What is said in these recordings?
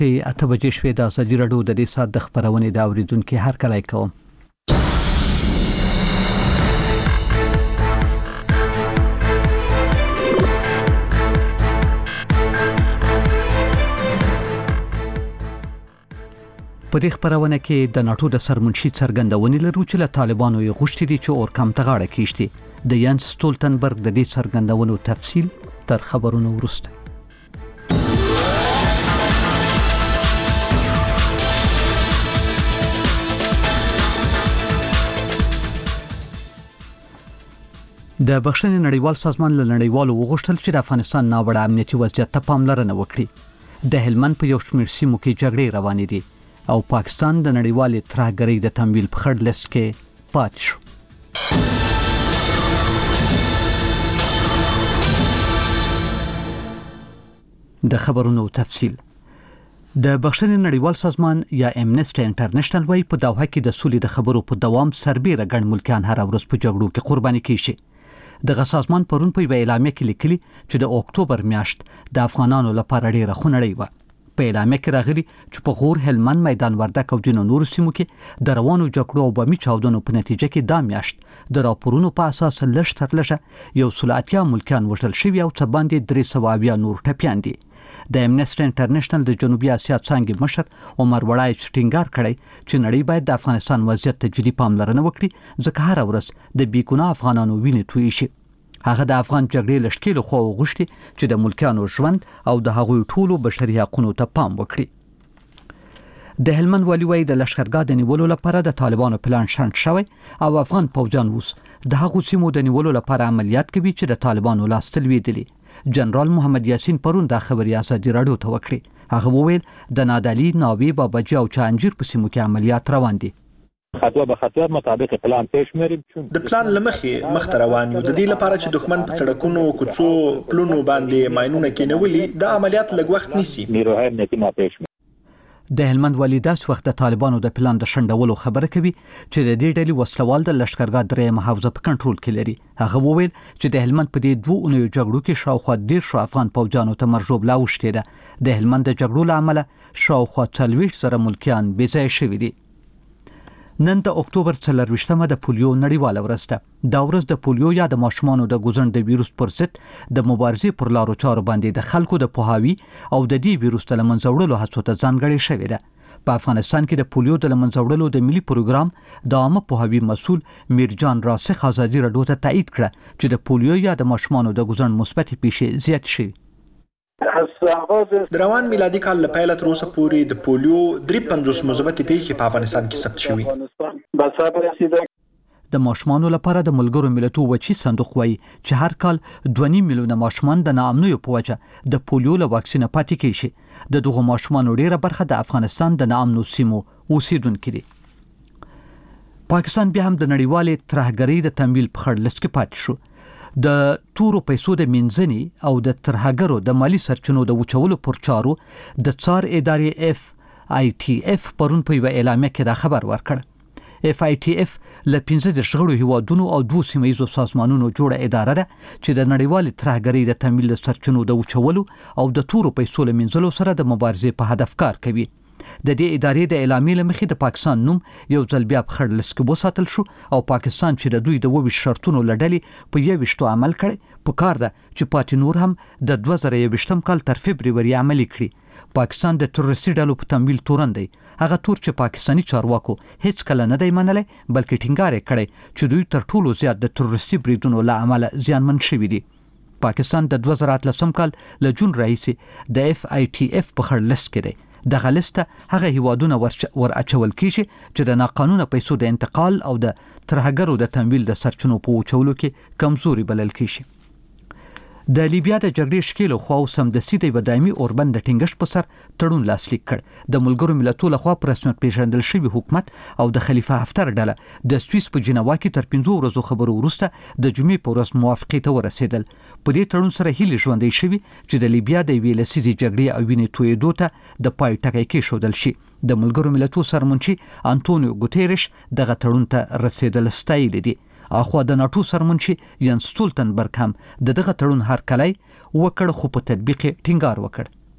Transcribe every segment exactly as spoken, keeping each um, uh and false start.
اته بجې شوې د ازادي راډیو د دې ساعت د خبرونې د اوریدونکو هر کله کوم. په دې خبرونه کې د ناتو د سرمنشي څرګندونې لرو چې له طالبانو یې غوښتي دي چې اورکم ته غاړه کېږدي. د ینس سټولتنبرګ د دې څرګندونو تفصیل تر خبرونو وروسته. د بخښنې نړیوال سازمان له نړیوالو وغوښتل چې د افغانستان ناوړه امنیتي وضعیت ته پاملرنه وکړي. د هلمند په یو شمېر سیمو کې جګړې روانې دي او پاکستان د نړیوالې ترهګرۍ د تمویل په خړ لیست کې پاتې شو. د خبرونو تفصیل. د بخښنې نړیوال سازمان یا امنسټي انټرنیشنل وايي په دوحه کې د سولې د خبرو په دوام سربېره ګڼ ملکیان هر ورځ په جګړو کې قرباني کیږي. دغه سازمان پرون په اعلامیه کې لیکلي چې د اکتوبر میاشت د افغانانو لپاره ډېره خونړۍ وه. په اعلامیه کې راغلي چې په غور، هلمند، میدان وردګ او ځینو نورو سیمو کې د روانو جګړو او بمي چاودنو په نتیجه کې دا میاشت د راپورونو په اساس لږ تر لږه یو سل اتیا ملکیان وژل شوي او څه باندې درې سوه اویا نور ټپیان دي. د امنسټي انټرنیشنل د جنوبي اسیا څانګې مشر عمر وړای ټینګار کړی چې نړۍ باید د افغانستان وضعیت ته جدي پاملرنه وکړي ځکه هر ورځ د بې ګناه افغانانو وینې تویې شي. هغه د افغان جګړې له ښکېلو خوا وغوښتي چې د ملکیانو ژوند او د هغوی ټولو بشري حقونو ته پام وکړي. د هلمند والي وايي د لښکرګاه د نیولو لپاره د طالبانو پلان شنډ شوی او افغان پوځیان اوس د هغو سیمو د نیولو لپاره عملیات کوي چې د طالبانو لاس ته لوېدلي. جنرال محمد یاسین پرون دا خبري ازادي راډیو ته وکړي. هغه وویل د نادعلي، ناوې، بابجي او چانجیر په سیمو کې عملیات روان دي. خطوه به خطوه مطابق پلان پیش مری د پلان لمخې مخ روان یو. د دې لپاره چې دښمن په سړکونو، کوڅو، پلونو باندې ماینونه کېنولي د عملیات لږ وخت نیسي. نیروهای امنیتي ما پیش د هلمند والي داس وخت د طالبانو د پلان د شنډولو خبره کوي چې د دې ډلې وسلوال د لښکرګاه درېیمه حوزه په کنټرول کې لري. هغه وویل چې د هلمند په دې دوه اونیو جګړو کې شاوخوا دېرشو افغان پوځیانو ته مرژوبله اوښتې ده. د هلمند د جګړو له امله شاوخوا څلوېښت زره ملکیان بې ځایه شوي دي. نن د اکتوبر څلرویشتمه د پولیو نړیواله ورځ ده. دا ورځ د پولیو یا د ماشومانو د ګوزن د ویروس پر ضد د مبارزې پر لارو چارو باندې د خلکو د پوهاوي او د دې ویروس د له منځه وړلو هڅو ته ځانګړې شوې ده. په افغانستان کې د پولیو د له منځه وړلو د ملي پروګرام د عامه پوهاوي مسؤل میرجان راسخ ازادي راډیو ته تایید کړه چې د پولیو یا د ماشومانو د ګوزن مثبتې پیښې زیات شوي. د روان میلادي کال له پیله تر اوسه پورې د پولیو درې پنځوس مثبتې پیښې په افغانستان کې ثبت شوي. د ماشومانو لپاره د ملګرو ملتونو وچی صندوق وایي چې هر کال دوه نیم میلیونه ماشومان د ناامنیو په وجه د پولیو له واکسینه پاتې کیږي. د دغو ماشومانو ډیره برخه د افغانستان د ناامنو سیمو اوسیدونکي دي. پاکستان بیا هم د نړیوالې ترهګرۍ د تمویل په خړ لیست کې پاتې شو. د تورو پیسو د مینځنې او د ترهګرو د مالی سرچینو د وچولو پر چارو د څار ادارې اف آی ټي اف پرون په یوه اعلامیه کې دا خبر ورکړ. اف آی ټي اف له پنځه دېرش غړو هیوادونو او دوه سیمه ییزو سازمانونو جوړه اداره ده چې د نړیوالې ترهګرۍ د تمویل د سرچینو د وچولو او د تورو پیسو له مینځلو سره د مبارزې په هدف کار کوي. د دې ادارې د اعلامیې له مخې د پاکستان نوم یو ځل بیا په خړ لیست کې وساتل شو او پاکستان چې د دوی د اووه ویشت شرطونو له ډلې په یوویشتو عمل کړی، په کار ده چې پاتې نور هم د دوه زره یوویشتم کال تر فبروري عملي کړي. پاکستان د تروریستي ډلو په تمویل تورن دی. هغه تور چې پاکستاني چارواکو هیڅ کله نه دی منلی، بلکې ټینګار یې کړی چې دوی تر ټولو زیات د تروریستي بریدونو له امله زیانمن شوي دي. پاکستان د دوه زره اتلسم کال له جون راهیسې د اف آی ټي اف په خړ لیست کې دی. دغه لیست هغه هیوادونه ور اچول کیږي چې د ناقانونه پیسو د انتقال او د ترهګرو د تمویل د سرچینو په وچولو کې کمزوري بلل کیږي. د لیبیا د جګړې ښکېلو خوا اوس سمدستي د یوه دایمي اوربند د ټینګښت په سر تړون لاسلیک کړ. د ملګرو ملتونو لخوا په رسمیت پیژندل شوي حکومت او د خلیفه حفتر ډله د سویس په جنیوا کې تر پنځو ورځو خبرو وروسته د جمعې په ورځ موافقې ته ورسېدل. په دې تړون سره هیلې ژوندۍ شوي چې د لیبیا د یوې لسیزې جګړې او وینې تویېدو ته د پای ټکی کېښودل شي. د ملګرو ملتونو سرمنشي انټونیو ګوتیرش دغه تړون ته رسېدل ستایلي دي. اخوا د ناتو سرمنشي ینس سټولتنبرګ هم د دغه تړون هرکلی وکړ، خو په تطبیق ټینګار وکړ.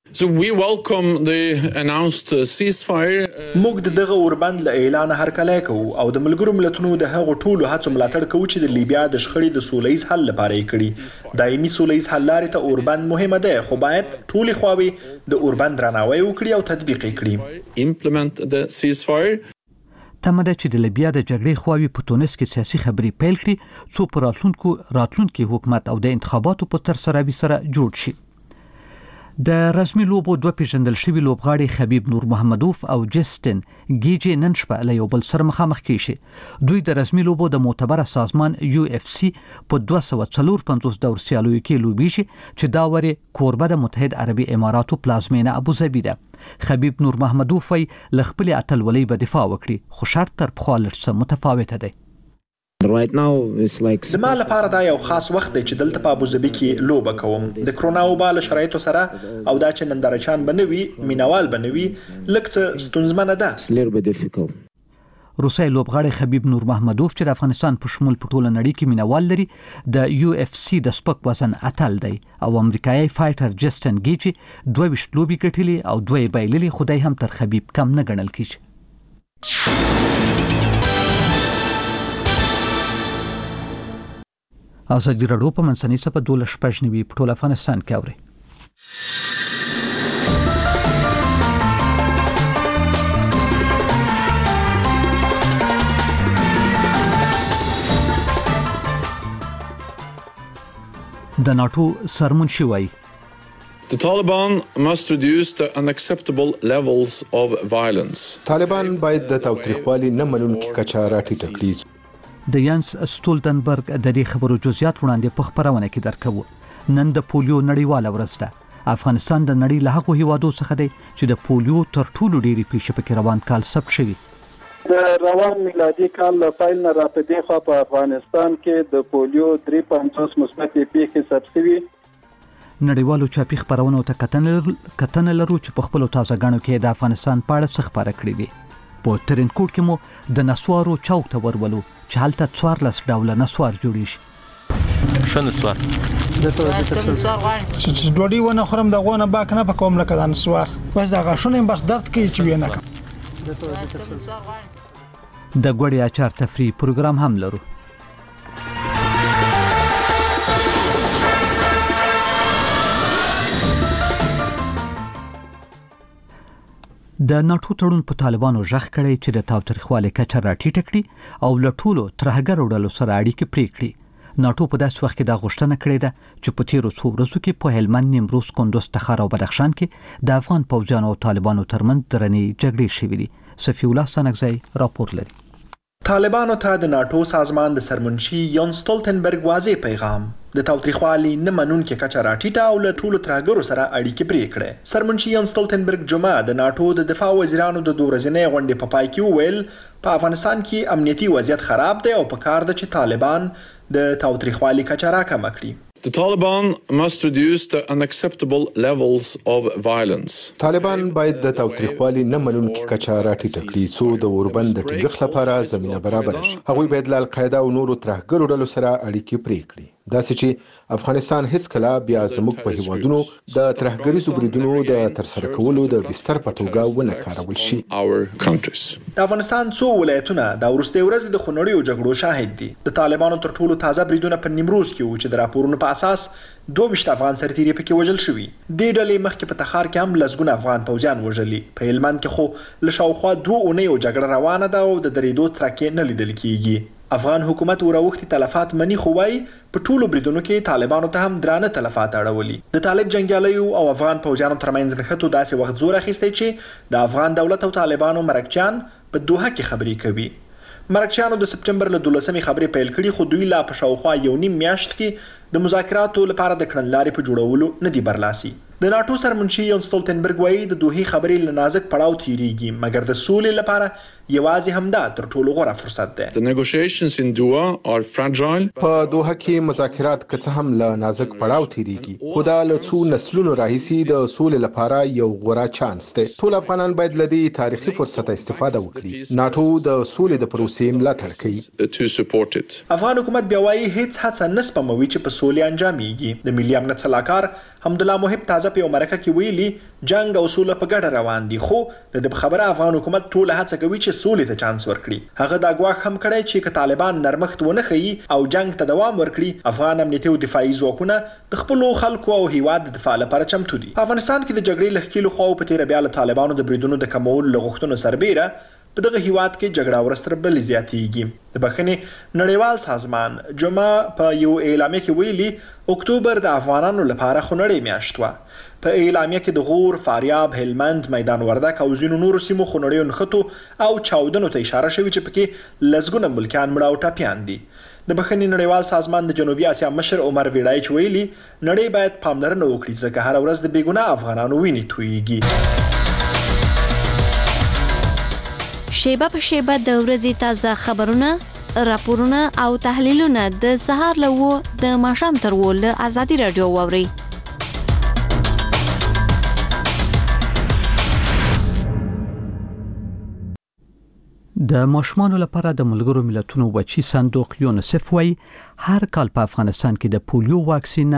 So we welcome the announced ceasefire. موږ دغه اوربند له اعلان هرکلی کوو او د ملګرو ملتونو د هغو ټولو هڅو ملاتړ کوو چې د لیبیا د شخړې د سوله ییز حل لپاره یې کړي. دایمي سوله ییز حل لارې ته اوربند مهمه ده، خو باید ټولې خواوې د اوربند درناوی وکړي او تطبیق یې کړي. Implement the ceasefire. تمه ده چې د لیبیا د جګړې خواوې په تونس کې سیاسي خبرې پیل کړي څو په راتلونکو راتلونکي حکومت او د انتخاباتو په ترسره سره جوړ شي. د رسمي لوبو دوه پیژندل شوي لوبغاړي خبیب نور محمدوف او جسټن ګیجی نن شپه له یو بل سره مخامخ کیږي. دوی د رسمي لوبو د معتبره سازمان یو اف سی په دوه سوه څلور پنځوس دور سیالیو کې لوبیږي چې دا وری کوربه د متحد عربي اماراتو پلازمینه ابوظبي ده. خبیب نور محمدوف وی ل خپل اتلولۍ به دفاع وکړي، خو شرط تر پخوا لږ څه متفاوته دی. Right now it's like زما لپاره دا یو خاص وخت دی چې دلته په ابوظبي کې لوبه کوم. د کرونا وبا له شرایطو سره او دا چې نندارچیان به نه وي، مینوال به نه وي، لږ څه ستونزمنه ده. it's a little bit difficult. روسي لوبغاړی خبیب نور محمدوف چې د افغانستان په شمول په ټوله نړۍ کې مینوال لري د یو اف سی د سپک وزن اتل دی او امریکایي فایټر جسټن ګیجی دوه ویشت لوبې ګټلې او دوه یې بایللې، خو دی هم تر خبیب کم نه ګڼل کیږي. ازادي راډیو په منځنۍ صفحه دوله شپږ نوي په ټول افغانستان کې اوري. د ناتو سرمنشي وایي The Taliban must reduce the unacceptable levels of violence. طالبان باید د تاوتریخوالي نه منونکي کچه راټیټه کړي. د یانس سټولتنبرګ د دې خبرو جزئیات وړاندې په خبرونه کې درکوو. نن د پولیو نړیواله ورځ ده. افغانستان د نړۍ له هغو هیوادو څخه دی چې د پولیو تر ټولو ډېرې پیښې پکې روان کال ثبت شوي. د روان میلادي کال له پیل نه راپدې خوا په افغانستان کې د پولیو درې پنځوس مثبتې پیښې ثبت شوي. نړیوالو چاپي خبرونو ته کتنه لرو چې په خپلو تازه ګڼو کې د افغانستان په اړه څه خبره کړي دي. په ترینکوټ کې مو د نسوارو چوک ته ورولو چې هلته څوارلس ډوله نسوار جوړیږي. ښه نسوار چې ډوډۍ ونه خورم د غونه باک نه پکوم لکه د نسوار، بس د غاښونو بس درد کوي چې وینه کوم. د ګوړې اچار تفریح پروګرام هم لرو. د ناتو تړون په طالبانو ژغ کړی چې د تاوتریخوالي کچه راټیټه کړي او له ټولو ترهګرو ډلو سره اړیکې پرې کړي. ناتو په داسې وخت کې دا غوښتنه کړې ده چې په تیرو څو ورځو کې په هلمند، نیمروز، کندوز، تخار او بدخشان کې د افغان پوځیانو او طالبانو ترمنځ درنې جګړې شوې دي. صفي الله سنگزی راپور لري. طالبانو ته د ناتو سازمان د سرمنشي یون سټولتنبرګ واضح پیغام د تاوتریخوالي نه منونکي کچه راټیټه او له ټولو ترهګرو سره اړیکې پرې کړې. سرمنشي یون سټولتنبرګ جمعه د ناتو د دفاع وزیرانو د دوه ورځنۍ غونډې په پای کې وویل په افغانستان کې امنیتي وضعیت خراب دی او پکار ده چې طالبان د تاوتریخوالي کچه راکمه کړي. The Taliban must reduce the unacceptable levels of violence. طالبان باید د تاوتریخوالي نه منونکي کچه راټیټه کړي څو د اوربند د ټینګښت لپاره زمینه برابره شي. هغوی باید له القاعده او نورو ترهګرو ډلو سره اړیکې پرې کړي، داسې چې افغانستان هیڅ کله بیا زموږ په هیوادونو د ترهګریزو بریدونو د ترسره کولو د بستر په توګه ونه کارول شي. د افغانستان څو ولایتونه د وروستۍ ورځې د خونړیو جګړو شاهد دي. د طالبانو تر ټولو تازه بریدونه په نیمروز کې وو چې د راپورونو په اساس دوه ویشت افغان سرتیري پکې وژل شوي. دې ډلې مخکې په تخار کې هم لسګونه افغان پوځیان وژلي. په هلمند کې خو له شاوخوا دوه اونیو جګړه روانه ده او د درېدو څرکې نه لیدل کیږي. افغان حکومت وراوښتي تلفات مني خو وايي په ټولو بریدونو کې طالبانو ته هم درانه تلفات اړولي. د طالب جنګیالیو او افغان پوځیانو ترمنځ نښتو داسې وخت زور اخیستی چې د افغان دولت او طالبانو مرکچیان په دوحه کې خبرې کوي. مرکچیانو د سپټمبر له دولسمې خبرې پیل کړي خو دوی لا په شاوخوا یو نیم میاشت کې د مذاکراتو لپاره د کړنلارې په جوړولو نه دي برلاسي. د ناتو سرمنشي یون سټولتنبرګ وایي د دوحې خبرې له نازک پړاو تیریږي مګر د سولې لپاره یوازې همدا تر ټولو غوره فرصت دی. The negotiations in Doha are fragile. په دوحه کې مذاکرات که څه هم له نازک پړاو تیریږي خو دا له څو نسلونو راهیسې د سولې لپاره یو غوره چانس دی. ټول افغانان باید له دې تاریخي فرصت استفاده وکړي. ناتو د سولې د پروسې ملاتړ کوي. افغان حکومت بیا وایي هیڅ هڅه نه سپموي چې په سولې انجامېږي. د ملي امنیت سلاکار حمدالله محب تازه په یو مرکه کې ویلي جنگ او سوله په ګډه روان دي، خو د دې خبره افغان حکومت ټول هڅه کوي چې سولې ته چانس ورکړي. هغه دا ګواښ هم کړی چې که طالبان نرمښت ونه ښیي او جنگ ته دوام ورکړي، افغان امنیتي او دفاعي ځواکونه د خپلو خلکو او هیواد د دفاع لپاره چمتو دي. په افغانستان کې د جګړې له ښکېلو خواو په تېره بیا له طالبانو د بریدونو د کمولو له غوښتنو سربیره په دغه هیواد کې جګړه ورستر بلې زیاتېږي. د بخښنې نړیوال سازمان جمعه په یو اعلامیه کې ویلي اکتوبر د افغانانو لپاره خونړۍ میاشت وه. په اعلامیه کې د غور، فاریاب، هلمند، میدان وردک او ځینو نورو سیمو خونړیو نښتو او چاودنو ته اشاره شوې چې پکې لسګونه ملکیان مړه او ټپیان دي. د بخښنې نړیوال سازمان د جنوبي اسیا مشر عمر ویډایچ ویلي نړۍ باید پاملرنه وکړي ځکه هره ورځ د بېګناه افغانانو وینې تویېږي. شیبه په شیبه د ورځې تازه خبرونه، راپورونه او تحلیلونه د سهار له اوه د ماښام تر اوه له ازادي راډیو واورئ. د ماشومانو لپاره د ملګرو ملتونو وچی صندوق یونیسف وایي هر کال په افغانستان کې د پولیو واکسین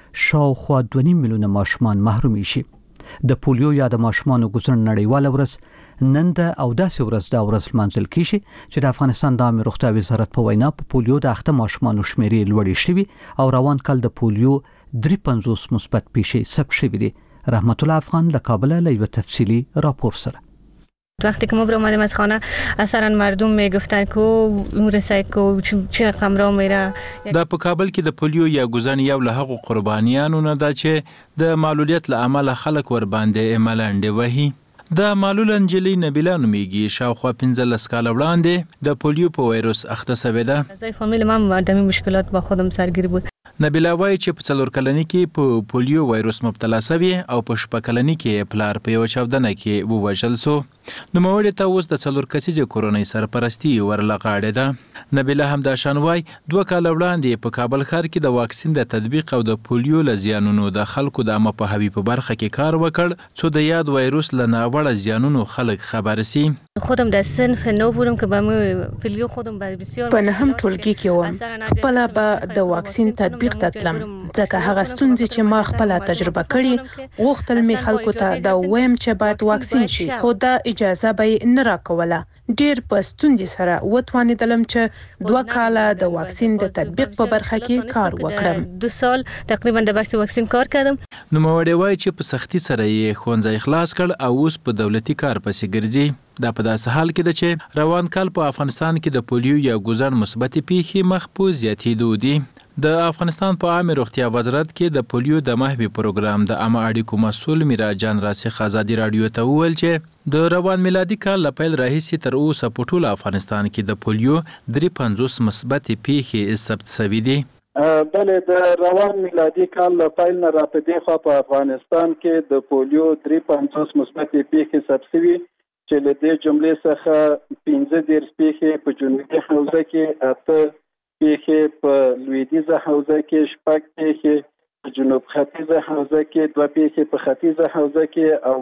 شاوخوا دوه نیم میلیونه ماشومان محروم شي. د پولیو یا د ماشومانو ګذر نړیواله ورځ نن د او داسې ورځ د ورځ لمانځل کیږي چې د افغانستان د عامه روغتیا وزارت په وینا په پولیو د اخته ماشومانو شمیرې لوړې شوي او روان کال د پولیو درې پنځوس مثبت پیښې ثبت شوي دي. رحمت الله افغان له کابل له یو تفصیلی راپور سره. وقتی که ما برآمدیم از خانه اثرا مردم میگفتن که اون رسای که چه رقم را میره. دا په کابل کې د پولیو یا ګوزن یو له هغو قربانیانو نه ده چې د معلولیت له امله خلک ور باندې ملنډې وهي. د معلول انجلی نبیلا نومیږي، شاوخوا پنځلس کاله وړاندې د پولیو په وایروس اخته شوې ده. زای فامیل ما مدامي مشکلات با خودم سرگیر بود. نبیلا وایي چې په څلور کلنۍ کې په پولیو وایروس مبتلا شوی او په شپږ کلنۍ کې پلار په یو چاودنه کې ووژل شو. نوموړي ته اوس د څلور کسیزې کورنۍ سرپرستي ورلغاړې ده. نبیلا همداشان وایي دوه کاله وړاندې په کابل ښار کې د واکسین د تطبیق او د پولیو له زیانونو د خلکو د عامه پوهاوي په برخه کې کار وکړ څو د یاد وایروس له ناوړه زیانونو خلک خبر سي. خودم در صنف نو بودم که با پولیو خودم بسیار په نهم ټولګي کې وم. خپل به د واکسین تطبیق ته تلم ځکه هغه ستونزې چې ما خپل تجربه کړي غوښتل می خلکو ته دا وایم چې باید واکسین شي، خو دا اجازه به نه راکوله. ډیر په ستونزې سره وتوانیدلم چې دوه کاله د واکسین د تطبیق په برخه کې کار وکړم. دو سال تقریبا د بحث واکسین کار کردم. نوموړی وایي چې په سختي سره یې ښوونځی خلاص کړ او اوس په دولتي کار پسې ګرځي. دا په داسې حال کې ده چې روان کال په افغانستان کې د پولیو یا ګوزن مثبتې پیښې مخ په زیاتېدو دي. د افغانستان په عامه روغتیا وزارت کې د پولیو د محوي پروګرام د عامه اړیکو مسؤل میراجان راسخ ازادي رادیو ته وویل چې د روان میلادي کال له پیل راهیسې تر اوسه په ټول افغانستان کې د پولیو درې پنځوس مثبتې پیښې ثبت شوي دي. بله د روان میلادي کال له پیل نه راپدې خوا په افغانستان کې د پولیو درې پنځوس مثبتې پیښې ثبت شوي چې له دې جملې څخه پنځه دېرش پیښې په جنوبي حوزه کې، اته پیښې په لویدیځه حوزه کې، شپږ پیښې په جنوب ختیځه حوزه کې، دوه پیښې په ختیځه حوزه کې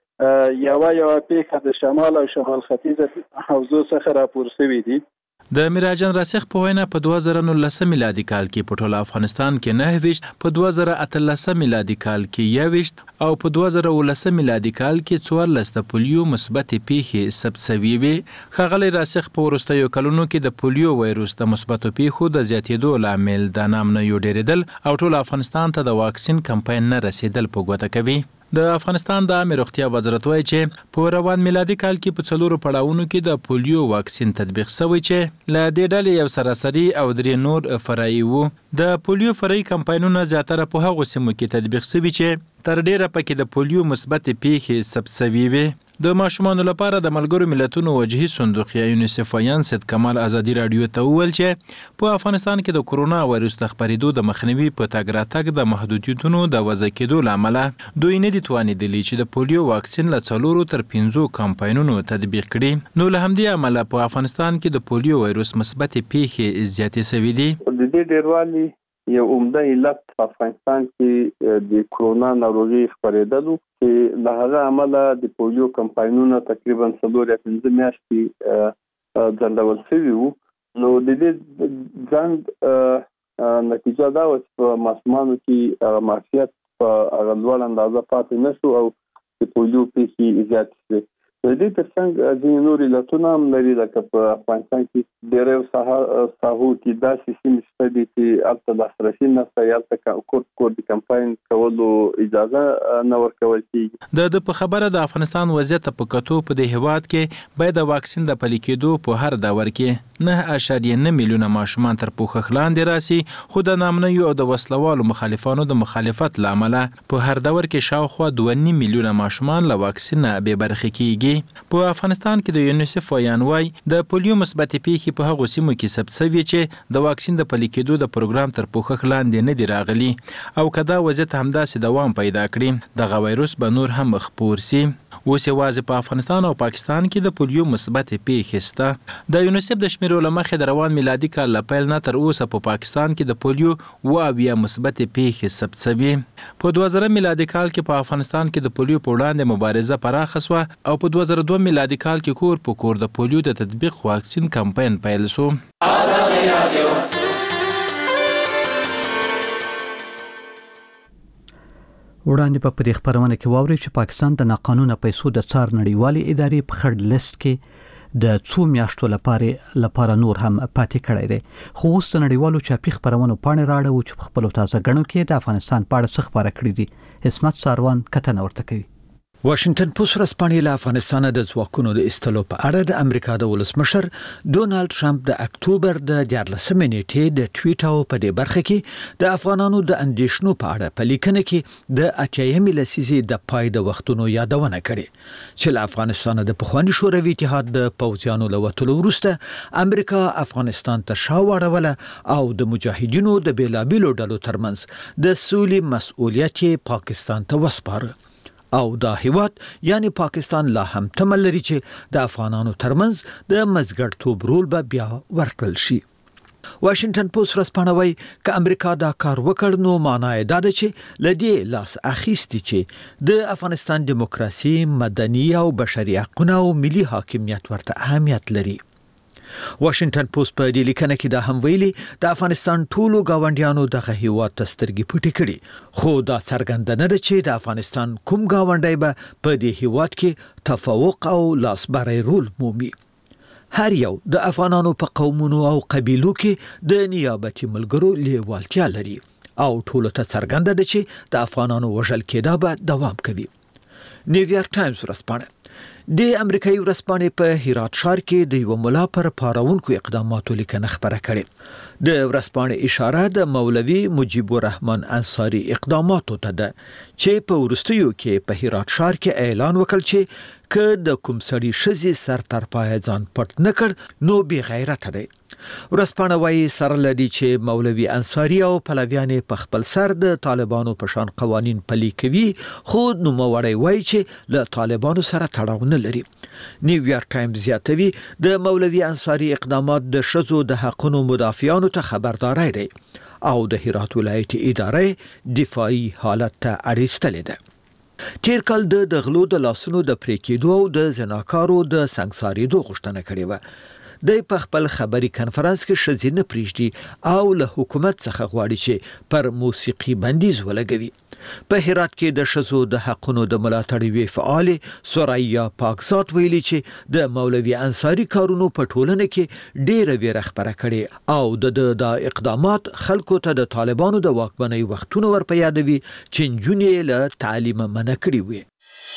او یوه یوه پیښه د شمال او شمال ختیځه حوزو څخه راپور شوي دي. د میراجان راسخ په وینا په دوه زره نولس میلادي کال کې په ټول افغانستان کې نه ویشت، په دوه زره اتلس میلادي کال کې یو ویشت او په دوه زره ولس میلادي کال کې څوارلس د پولیو مثبتې پیښې ثبت شوي وي. ښاغلی راسخ په وروستیو کلونو کې د پولیو وایروس د مثبتو پیښو د زیاتېدو لامل د نامنیو ډېرېدل او ټول افغانستان ته د واکسین کمپاین نه رسېدل په ګوته کوي. د افغانستان د عامه روغتیا وزارت وایي چې په روان میلادي کال کې په څلورو پړاوونو کې د پولیو واکسین تطبیق شوی چې له دې ډلې یو سراسري او درې نور فرعي وو. د پولیو فرعي کمپاینونه زیاتره په هغو سیمو کې تطبیق شوي چې تر ډیره پکې د پولیو مثبتې پیښې ثبت شوي وي. د ماشومانو لپاره د ملګرو ملتونو وجهي صندوق یا یونیسف ویان سید کمال ازادي رادیو ته وویل چې په افغانستان کې د کورونا وایروس د خپرېدو د مخنیوي په تګ راتګ د محدودیتونو د وضع کېدو له امله دوی نه دي توانېدلي چې د پولیو واکسین له څلورو تر پنځو کمپاینونو تطبیق کړي. نو له همدې امله په افغانستان کې د پولیو وایروس مثبتې پیښې زیاتې شوي دي. د دې ډېروالي یو عمده علت په افغانستان کې د کرونا ناروغي خپرېدلو چې له هغه امله د پولیو کمپاینونه تقریبا څلور یا پنځه میاشتې ځنډول شوي وو. نو د دې ځنډ نتیجه دا وه چې په ماشومانو کې معافیت په هغه لوړ اندازه پاتې نه شو او د پولیو پیښې زیات شي. د دې ترڅنګ ځینې نور علتونه هم لري، لکه په افغانستان کې ډېری ساحو کې داسې سیمې شته دي چې هلته لاسرسي نشته، یا هلته کور کور د کمپاین کولو اجازه نه ورکول کېږي. د ده په خبره د افغانستان وضعیت په کتو په دې هیواد کې باید د واکسین د پلي کېدو په هر دور کې نه اعشاریه نه میلیونه ماشومان تر پوښښ لاندې راسي، خو د نامنیو او د وسلوالو مخالفانو د مخالفت له امله په هر دور کې شاوخوا دوه نیم میلیونه ماشومان له واکسین نه بې برخې کېږي. په افغانستان کې د یونیسف وایان وایي د پولیو مثبتې پیښې په هغو سیمو کې ثبت شوي چې د واکسین د پلي کېدو د پروګرام تر پوښښ لاندې نه دي راغلي، او که دا وضعیت همداسې دوام پیدا کړي دغه وایروس به نور هم خپور سي. اوس یوازې په افغانستان او پاکستان کې د پولیو مثبتې پیښې شته. د یونیسف د شمیرو له مخې د روان میلادي کال له پیل نه تر اوسه په پاکستان کې د پولیو اوه اویا مثبتې پیښې ثبت شوي. په دوه زره میلادي کال کې په افغانستان کې د پولیو په وړاندې مبارزه پراخه شوه، او په دوه زره دوه میلادي کال کې کور په کور د پولیو د تطبیق واکسین کمپاین پیل شو. وړاندې په دې خبرونه کې واوري چې پاکستان د ناقانونه پیسو د څار نړیوالې ادارې په خړ لیست کې د څو میاشتو لپاره لپاره نور هم پاتې کړی دی. خو اوس د نړیوالو چاپی خبرونو پاڼې راړو چې په خپل تازه غنو کې د افغانستان په اړه څه خبره کړې دي. اسمت ساروان کتنه ورته کوي. واشنگټن پوسټ ورځپاڼې له افغانستان د ځواکونو د استلو په اړه د امریکا د ولسمشر ډونالد ټرمپ د اکتوبر د دیارلسمې نیټې د ټویټر په دې برخه کې د افغانانو د اندېښنو په اړه په لیکنه کې د اتیایمې لسیزې د پای د وختونو یادونه کړې چې له افغانستان د پخواني شوروي اتحاد د پوځیانو له وتلو وروسته امریکا افغانستان ته شا واړوله او د مجاهدینو د بیلابیلو ډلو ترمنځ د سولې مسؤلیت پاکستان ته وسپاره، او دا هیواد یعنی پاکستان لا هم تمه لري چې د افغانانو ترمنځ د مزګړتوب رول به بیا ورکړل شي. واشنگټن پوسټ ورځپاڼه وايي چې امریکا دا کار وکړ نو معنا یې دا ده چې لدې لاس اخیستي چې د افغانستان دیموکراسي، مدني او بشري حقوقونه او ملي حاکمیت ورته اهمیت لري. واشنگټن پوسټ په دې لیکنه کې دا هم ویلي د افغانستان ټولو گاونډیانو دغه هیواد ته سترګې پټې کړي، خو دا څرګنده نه ده چې د افغانستان کوم گاونډی به په دې هیواد کې تفوق او لاسبری رول مومي. هر یو د افغانانو په قومونو او قبیلو کې د نیابتي ملګرو لیوالتیا لري، او ټولو ته څرګنده ده چې د افغانانو وژل کېدا به دوام کوي. نیویارک ټایمز ورځپاڼه د امریکایي ورځپاڼې په هرات ښار کې د یو ملا پر پاروونکو اقداماتو لیکنه خبره کړې. د ورځپاڼې اشاره د مولوي مجیب الرحمن انصاری اقداماتو ته ده چې په وروستیو کې په هرات ښار کې اعلان وکړ چې که د کوم سړي ښځې سر تر پایه ځان پټ نه کړ نو بې غیرته دی. ورځپاڼه وایي سره له دې چې مولوي انصاری او پلویان په خپل سر د طالبانو په شان قوانین پلي کوي، خو نوموړی وایي چې له طالبانو سره تړاو نه لري. نیویارک ټایمز زیاتوي د مولوي انصاری اقدامات د ښځو د حقونو مدافعانو ته خبرداری دی او د هرات ولایتي ادارې دفاعي حالت ته اړیستلې ده. تیر کال د غلو د لاسونو د پرې کېدو او د زناکارو د سنګسارېدو غوښتنه کړې وه. د په خپل خبري کنفرانس کې ښځې نه پرېږدي او له حکومت څخه غواړي چې پر موسیقي بندیز ولګوي. په هرات کې د ښځو د حقونو د ملاتړ یوې فعالې سوریا پاکزاد ویلي چې د مولوي انصاری کارونو په ټولنه کې ډېره ویره خپره کړې او د د اقدامات خلکو ته د طالبانو د واکمنۍ وختونه ور په یادوي چې نجونې له تعلیمه منع کړې وې.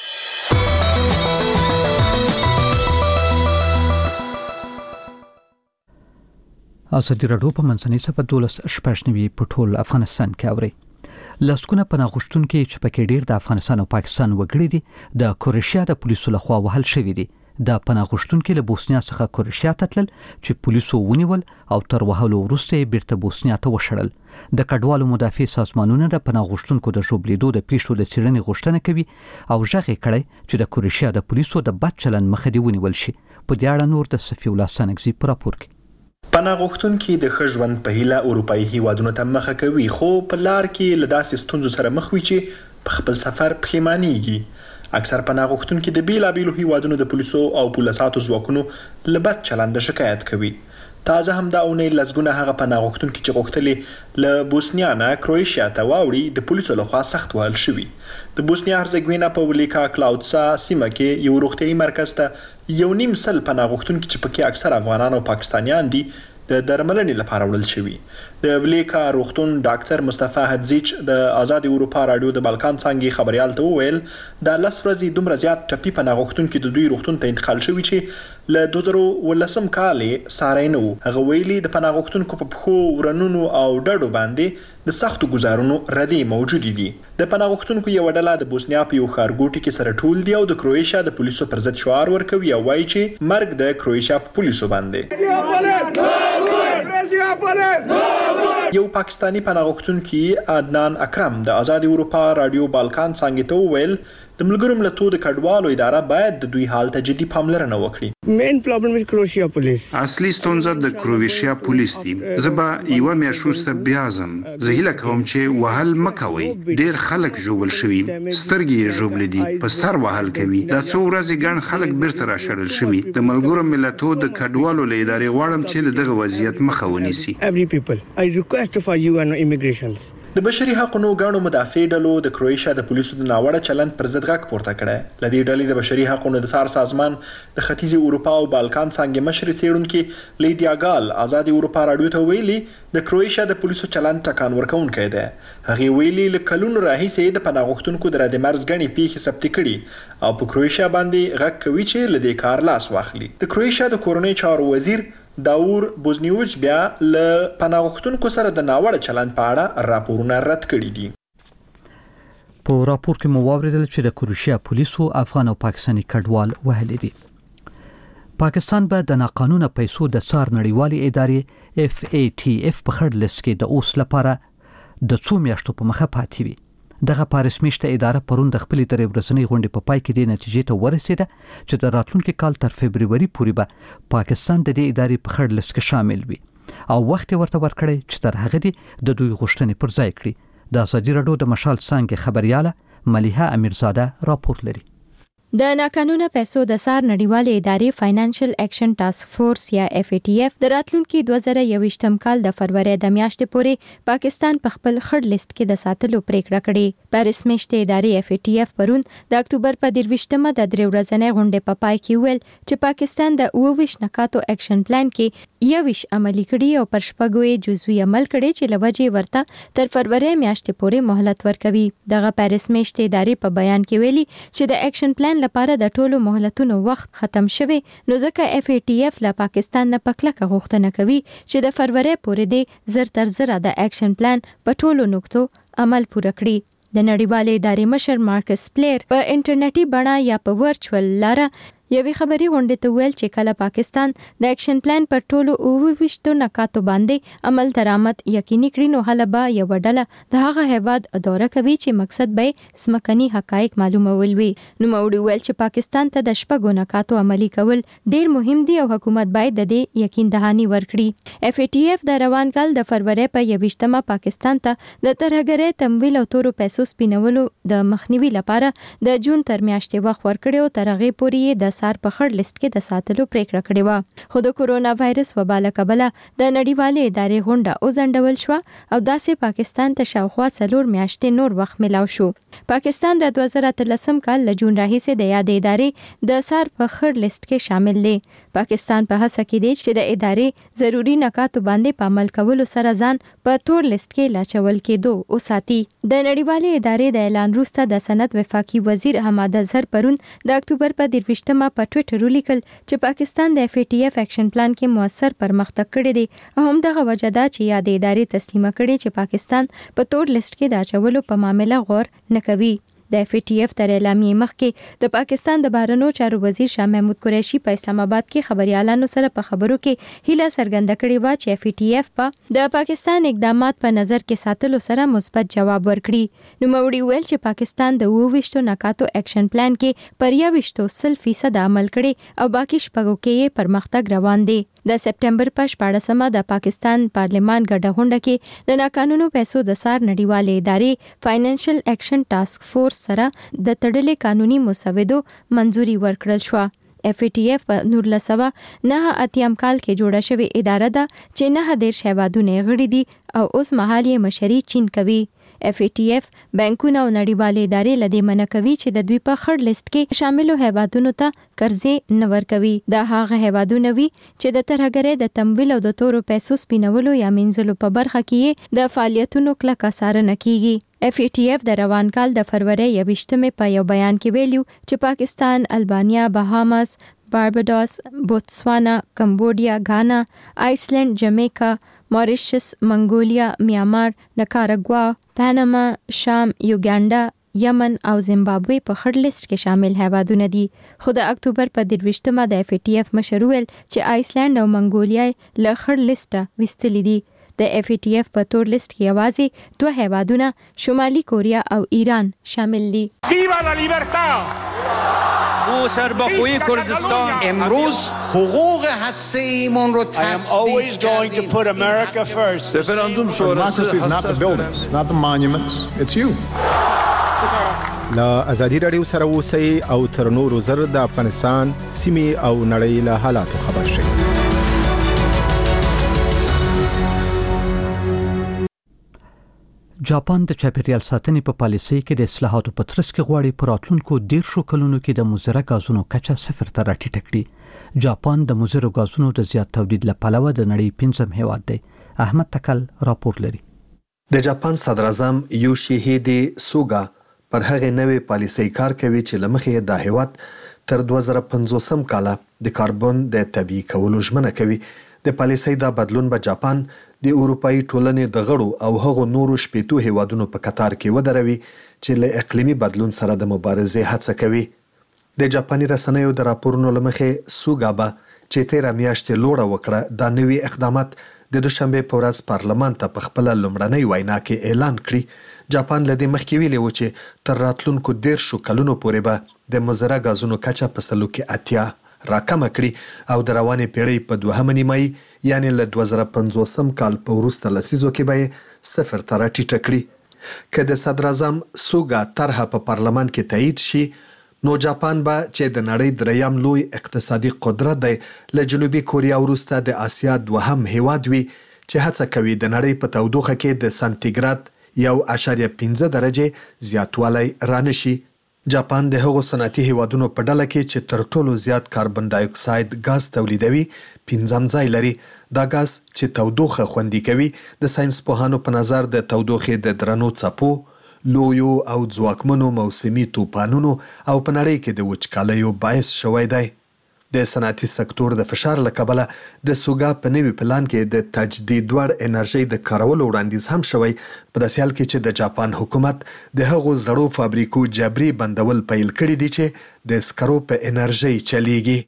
ازادي راډیو په منځنۍ صفحه دولس شپږ نوي په ټول افغانستان کې اوري. لسکونه پناه غوښتونکي چې پکې ډیر د افغانستان او پاکستان وګړي دي د کروشیا د پولیسو لخوا وهل شوي دي. د پناه غوښتونکي له بوسنیا څخه کروشیا ته تلل چې پولیسو ونیول او تر وهلو وروسته یې بیرته بوسنیا ته وشړل. د کډوالو مدافع سازمانونه د پناه غوښتونکو د ژوبلیدو د پیښو د څېړنې غوښتنه کوي او ژغ یې کړی چې د کروشیا د پولیسو د بد چلند مخه دې ونیول شي. په دې اړه نور د صفي الله سنگزي په راپور کې. پناه غوښتونکي د ښه ژوند په هیله اروپایي هیوادونو ته مخه کوي، خو په لار کې له داسې ستونزو سره مخ وي چې په خپل سفر پښیمانېږي. اکثر پناه غوښتونکي د بیلابیلو هیوادونو د پولیسو او پولیساتو ځواکونو له بد چلنده شکایت کوي. تازه هم دا اونې لزګونه هغه پناه غوښتونکي چې غوښتلې له بوسنیا نه کروشیا ته واوړي د پولیسو لخوا سخت وهل شوي. د بوسنیا هرزګوینا په ولیکا کلاودسا سیمه کې یو روغتیايي مرکز ته یو نیم سل پناه غوښتونکي چې پکې اکثر افغانان او پاکستانیان دي د درملنې لپاره وړل شوي. د ولیکا روغتون ډاکټر مصطفی حدزیچ د آزاد اروپا رادیو د بالکان څنګه خبريال ته وویل دا لس ورځې دومره زیات ټپي پناه غوښتونکي د دوی روغتون ته انتقال شوي چې له دوه زره ولسم کال ساري نه وو. هغه ویلي د پناه غوښتونکو په پخو ورنونو او ډډو باندې د سختو گزارونو ردی موجود دي. د پناه غوښتونکو یو ډله د بوسنیا په یو ښارګوټي کې سره ټول دي او د کروشیا د پولیسو پر ضد شعار ورکوي او وایي چې مرګ د کروشیا په پولیسو باندې. یو پاکستانی پناه غوښتونکي عدنان اکرم د آزاد اروپا رادیو بالکان څنګه ته ویل د ملګرو ملتونو د کډوالو اداره باید د دوی حال ته جدي پاملرنه وکړي. مین پرابلم از کروشیا پولیس. اصلي ستونزه د کروشیا پولیس دی. زبا یو میاشوسته بیازم زهیله کوم چې وهل مکوي. ډیر خلک جوړل شوی سترګې جوړل دي په سر وهل کوي. دا څو ورځې ګڼ خلک بیرته راشړل شوی. د ملګرو ملتونو د کډوالو له ادارې غواړم چې دغه وضعیت مخه ونیسي. Every people I request for you and immigrations. د بشري حقوقو غاڼو مدافع ډلو د کروشیا د پولیسو د ناوړه چلند پر ضد غږ پورته کړی. لدې ډلې د بشري حقوقو د سار سازمان د ختیځ اروپا او بالکان څنګه مشر څېړونکي لیدیا ګال آزاد اروپا رادیو ته ویلي د کروشیا د پولیسو چلند ټکان ورکونکی دی. هغه ویلي له کلونو راهیسې د پناه غوښتونکو د رد مرز غني پیښې ثبت کړي او په کروشیا باندې غږ کوي چې لدې کار لاس واخلي. د کروشیا د کورنۍ چارو وزیر داور بوزنیوچ بیا له پناه غوښتونکو سره د ناوړه چلند په اړه راپورونه رد کړي دي. په راپور کې مو واوریدل چې د کروشیا پولیسو افغان او پاکستاني کډوال وهلي دي. پاکستان به د ناقانونه پیسو د څار نړیوالې ادارې اف ای ټی اف په خړ لیست کې د اوس لپاره د څو میاشتو په مخه پاتې وي. دغه پارسمیشته اداره پرون د خپل درې ورځنۍ غونډې په پای کې د نتیجې ته ورسېده چې د راتلونکي کال تر فبرवरी پورې به پاکستان د دې ادارې په خړ لیست کې شامل وي او وخت ورته ورکړي چې تر هغه دی د دوی غوښتنې پر ځای کړي. د ازادي راډیو د مشال څنګه خبرياله ملیحه امیرزاده راپور لري. د ناقانونه پیسو د سار نړیوالې ادارې فاینانشل اکشن ټاسک فورس یا اف ای ټی اف د راتلونکي دوه زره یوویشتم کال د فروری د میاشتې پورې پاکستان په خپل خړ لیست کې د ساتلو پریکړه کړې. پاریس میشته ادارې اف ای ټی اف پرون د اکتوبر په درویشتمه د درې ورځنۍ غونډې په پای کې ویل چې پاکستان د اوویش نکاتو اکشن پلان کې یوویش عملي کړي او پر شپږو جزوي عمل کړي چې لوجه ورته تر فروری میاشتې پورې مهلت ورکوي. دغه پاریس میشته ادارې په بیان کې ویلي چې د اکشن پلان لپاره د ټولو مهلتونو وخت ختم شوی نو ځکه اف ای ټی اف له پاکستان نه پکلکه غوښتنه کوي چې د فروری پورې د زر تر زره د اکشن پلان په ټولو نقطو عمل پوره کړي. د نړیوالې ادارې مشر مارکس پلیر په انټرنیټي بڼه یا په ورچوال لاره یوې خبري غونډې ته ویل چې کله پاکستان د اکشن پلان پر ټولو اوویشتو نکاتو باندې عمل درآمد یقیني کړي نو هله به یو ډله د هغه هیواد دوره کوي چې مقصد به سمکني حقایق معلومول وي. نو موږ ویل چې پاکستان ته د شپږو نکاتو عملي کول ډیر مهم دي او حکومت باید د دې یقین دهاني ورکړي. اف ای ټی اف د روان کال د فروری په یوویشتمه پاکستان ته د ترهګرۍ تمویل او تورو پیسو سپینولو د مخنیوي لپاره د جون تر میاشتې وخت ورکړي او تر هغې پورې د سار په خړ لیست کې د ساتلو پریکړه کړې و. خو د کورونا وایرس وبا له کبله د نړیوالې ادارې غونډه وځنډول شو او داسې پاکستان ته شاوخوا څلور میاشتې نور وخت ملاو شو. پاکستان د دوه زره اتلسم کال له جون راهیسې د یادې ادارې د سار په خړ لیست کې شامل دی. پاکستان په هڅه کې دی چې د ادارې ضروری نکاتو باندې په عمل کولو سره ځان په تور لیست کې لاچول کېدو او ساتي. د نړیوالې ادارې د اعلان وروسته د صنعت وفاقي وزیر حماد اظهر پرون د اکتوبر په درویشتمه په ټویټر ولیکل چې پاکستان د اف ای ټی اف اکشن پلان کې موثر پرمختګ کړی دی او همدغه وجه ده چې یادې ادارې تسلیمه کړې چې پاکستان په تور لیست کې د اچولو په معامله غور نه کوي. د اف ای ټی اف تر اعلامیې مخکې د پاکستان د بهرنیو چارو وزیر شاه محمود قریشي په اسلام آباد کې خبريالانو سره په خبرو کې هیله څرګنده کړې و چې اف ای ټی اف په د پاکستان اقدامات په نظر کې ساتلو سره مثبت جواب ورکړي. نو موړي ویل چې پاکستان د اوویشتو نکاتو اکشن پلان کې پر یوویشتو سل فیصد عمل کړي او باقي شپږو کې پرمختګ روان دی. د سپټمبر په شپاړسمه د پاکستان پارلمان ګډه غونډه کې د ناقانونو پیسو د سار نړیوالې ادارې فاینانشل اکشن ټاسک فورس سره د تړلې قانوني مسودو منځوري ورکړل شو. اف ای ټي اف په نور لسوه نه اتیم کال کې جوړه شوې اداره ده چې نه د شهوادونه غړي دي او اوس مهال یې مشري چین کوي. اف ای ټي اف بانکونه او نړیوالې ادارې لدې منع کوي چې د دوی په خړ لیست کې شاملو هیوادونو ته قرضې نه ورکوي. دا هغه هیوادونه وي چې د ترهګرۍ د تمویل او د تورو پیسو سپینولو یا مینځلو په برخه کې د فعالیتونو کلکه څارنه کیږي. اف ای ټي اف د روان کال د فروری یویشتمې په یو بیان کې ویلو چې پاکستان، البانیا، بهاماس، بارباډوس، بوتسوانا، کمبودیا، غانا، آیسلند، جمیکا، ماریشس، منګولیا، میانمار، نکاراګوا، پاناما، شام، یوګانډا، یمن او زیمبابوې په خړ لیست کې شامل هیوادونه دي. خو د اکتوبر په درویشتمه د اف ای ټي اف مشر ویل چې آیسلند او منګولیا له خړ لیسته وستلي دي. د اف ای ټي اف په تور لیست کې یوازې دوه هیوادونه شمالي کوریا او ایران شامل دي. ویوا لا لیبرتا! او سربخوی کردستان امروز حقوق هسته‌ایمون رو I am always going to put America first. Referendum sonrası is not the buildings, it's not the monuments, it's you. لا ازادي رادیو سره اوسئ او تر نورو زر د افغانستان سیمې او نړۍ له حالاتو خبر شئ. جاپان د چاپیریال ساتنې په پالیسۍ کې د اصلاحاتو په ترڅ کې غواړي په راتلونکو ډیرشو کلونو کې د مضره غازونو کچه صفر ته راټیټه کړي. جاپان د مضره غازونو د زیات تولید لپاره د نړۍ پنځم هیواد دی. احمد تکل راپور لري. د جاپان صدر اعظم یوشیهیدی سوګا پر هغه نوې پالیسۍ کار کوي چې لمخې د هیواد تر دوه زره پنځوسم کال د کاربن د طبيعي کولو ژمنه کوي. د پالیسۍ دا بدلون به جاپان د اروپאי ټولنې د غړو او هغو نورو شپېتو هیوادونو په قطار کې ودروي چې له اقلیمي بدلون سره د مبارزې هڅه کوي. د جاپاني رسنیو د راپورونو لمخې سوګابا چې تیره میاشت لوړه وکړه د نوي اقدامات د دوشنبه په ورځ پارلمان ته په خپل لومړنۍ وینا کې اعلان کړی. جاپان لدې مخکې ویلي و چې تر راتلونکو ډیرشو کلونو پورې به د مضره غازونو کچه په سلو کې اتیا راکمه کړي او د روانې پیړۍ په دوهمه نیمایي یعنی له دوه زره پنځوسم کال په وروسته لسیزو کې به صفر ته راټیټه کړي. که د صدر اعظم سوګا طرحه په پارلمان کې تایید شي نو جاپان به چې د نړۍ دریم لوی اقتصادي قدرت دی له جنوبي کوریا وروسته د آسیا دوهم هیواد وي چې هڅه کوي د نړۍ په تودوخه کې د سانتیګراد یو اعشاریه پنځه درجې زیاتوالی رانشي. جاپان د هغو صنعتي هیوادونو په ډله کې چې تر ټولو زیات کاربن ډای اکساید غاز تولیدوي پنځم ځای لري. دا غاز چې تودوخه خوندي کوي د ساينس پوهانو په نظر د تودوخې د درنو څپو، لویو او ځواکمنو موسمي طوفانونو او په نړۍ کې د وچکالیو باعث شوی دی. د صنعتي سکتور د فشار له کبله د سوګا په نوي پلان کې د تجدید وړ انرژي د کارولو وړاندیز هم شوی په داسې حال کې چې د جاپان حکومت د هغو زړو فابریکو جبري بندول پیل کړي دي چې د سکرو په انرژي چلیږي.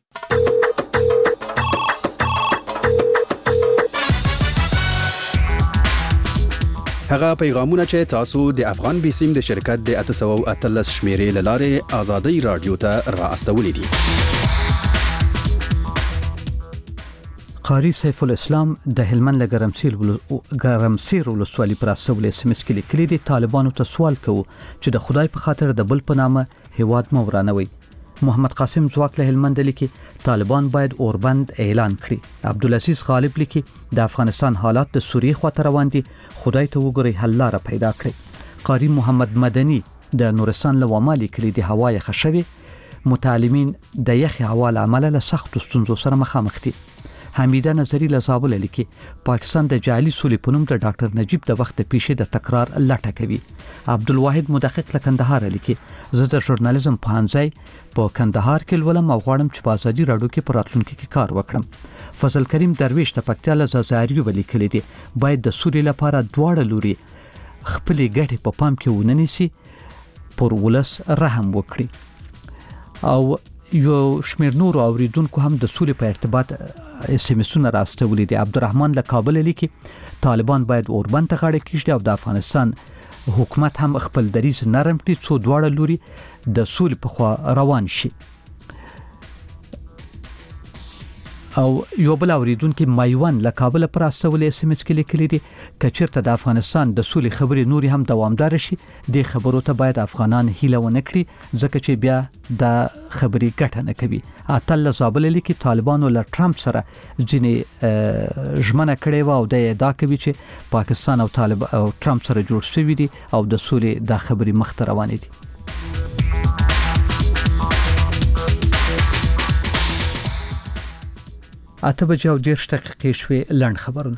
هغه پیغامونه چې تاسو د افغان بیسیم د شرکت د اته سوه او اتلس شمیرې له لارې آزادۍ رادیو ته را استولې دي. قاری سیف الاسلام د هلمند لګرمسیر ګرمسیر ولسوالۍ پر اساس اس ام اس کې لیکلي دي طالبانو ته سوال کوو چې د خدای په خاطر د بل په نامه هیواد مو ورانوي. محمد قاسم زواک له هلمند لیکي طالبان باید اوربند اعلان کړي. عبدالعزیز غالب لیکي د افغانستان حالات د سوریه خواته روان دي، خدای ته وګورئ حل لاره پیدا کړئ. قاری محمد مدني د نورستان له وامه لیکلي د هوا یخه شوي، متعلمین د یخ هوا له امله له سختو ستونزو سره مخامخ دي. حمیده نظری له زابل لیکي پاکستان د جعلي سولې په نوم د ډاکټر نجیب د وخت پیښې د تکرار لټه کوي. عبدالواحد مدقق له کندهار لیکي زه د ژورنالیزم پوهنځی په کندهار کې لولم او غواړم چې په ازادي راډیو کې په راتلونکي کې کار وکړم. فضل کریم درویش د پکتیا له زازاریو لیکلي دي باید د سولې لپاره دواړه لوري خپل ګټې په پام کې وننسي، پر ولس رحم وکړي. او یو شمیر نور اوریدونکو هم د سولې په ارتباط اس ام اسونه راستولي دي. عبدالرحمن له کابل لیکي طالبان باید اوربند ته غاړه کیږدي او د افغانستان حکومت هم خپل دریځ نرم کړي څو دواړه لوري د سولې په خوا روان شي. او یو بل اوریدونکو مایوان له کابل پر استول اس ام اس کې لیکلي دي کچیرته د افغانستان د سولې خبرې نوري هم دوامدار شي د خبرو ته باید افغانان هیله ونه کړي ځکه چې بیا د خبرې ګټه نه کوي. اتل زابل لیکي طالبانو له ټرمپ سره ځینې ژمنه کړې و او د ادعا کوي چې پاکستان او طالب او ټرمپ سره جوړ شوی دي او د سولې د خبرې مخ ته روان دي. اته بجې او دېرش دقیقې شوې. لنډ خبرونه.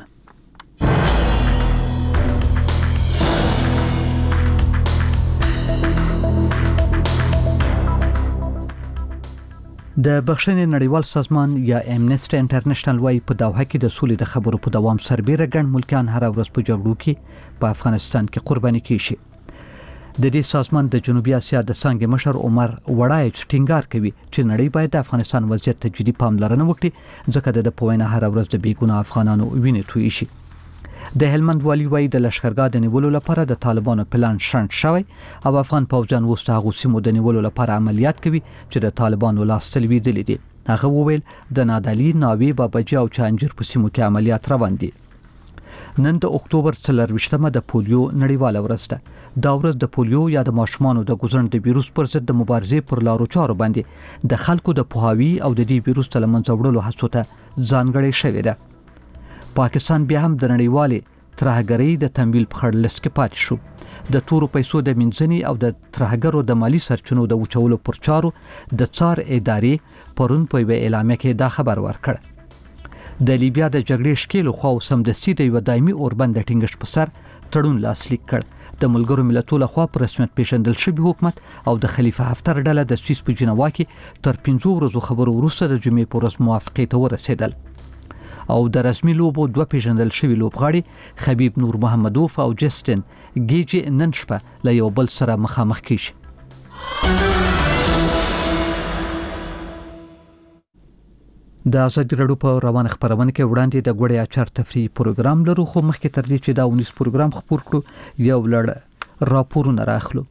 د بخښنې نړیوال سازمان یا امنسټي انټرنیشنل وايي په دوحه کې د سولې د خبرو په دوام سربېره ګڼ ملکان هر ورځ په جګړو کې په افغانستان کې قرباني کیږي. د دې سازمان د جنوبي اسیا د څنګه مشر عمر وړای ټینګار کوي چې نړۍ باید د افغانستان وضعیت ته جدي پاملرنه وکړي ځکه د پوینه هر ورځ د بیګونه افغانانو وینې تویي شي. د هلمند والی وایي د لشکرګاه د نیولو لپاره د طالبانو پلان شنډ شوی او افغان پوځیان اوس د هغو سیمو د نیولو لپاره عملیات کوي چې د طالبانو لاس تلویدلي دي. هغه وویل د نادعلي، ناوې، بابجي او چانجیر په سیمو کې عملیات روان دي. نن د اکتوبر څلرویشتمه د پولیو نړیواله ورځ ده. دا ورځ د پولیو یا د ماشومانو د ګوزن د ویروس پر ضد د مبارزې پر لارو چارو باندې د خلکو د پوهاوی او د دې ویروس ته لمنځه وړلو هڅو ته ځانګړې شوې ده. پاکستان بیا هم د نړیوالې ترهګرۍ د تمویل په خړ لیست کې پاتې شو. د تورو پیسو د منځني او د ترهګرو د مالی سرچینو د وچولو پر چارو د څار ادارې پرون په وی اعلامیه کې دا خبر ورکړ. د لیبیا د جګړې شکیلو خو سمدستي د یو دایمي اوربند د ټینګښت په سر تړون لاسلیک کړ. د ملګرو ملتونو لخوا په رسمیت پیژندل شوی حکومت او د خلیفہ حفتر ډله د سویس په جنوا کې تر پنځو ورځو خبرو وروسته د جمعې په ورځ موافقې ته ورسېدل. او د رسمي لوبو دوه پیژندل شوی لوبغاړي خبیب نور محمدوف او جسټن ګیجی نن شپه له یو بل سره مخامخ کیږي. د ازادي راډیو په روان خبرونه کې وړاندې د ګوړې اچار تفریحي پروګرام لرو خو مخکې تر دې چې دا ونیس پروګرام خپور کړو یو لړ راپورونه راخلو.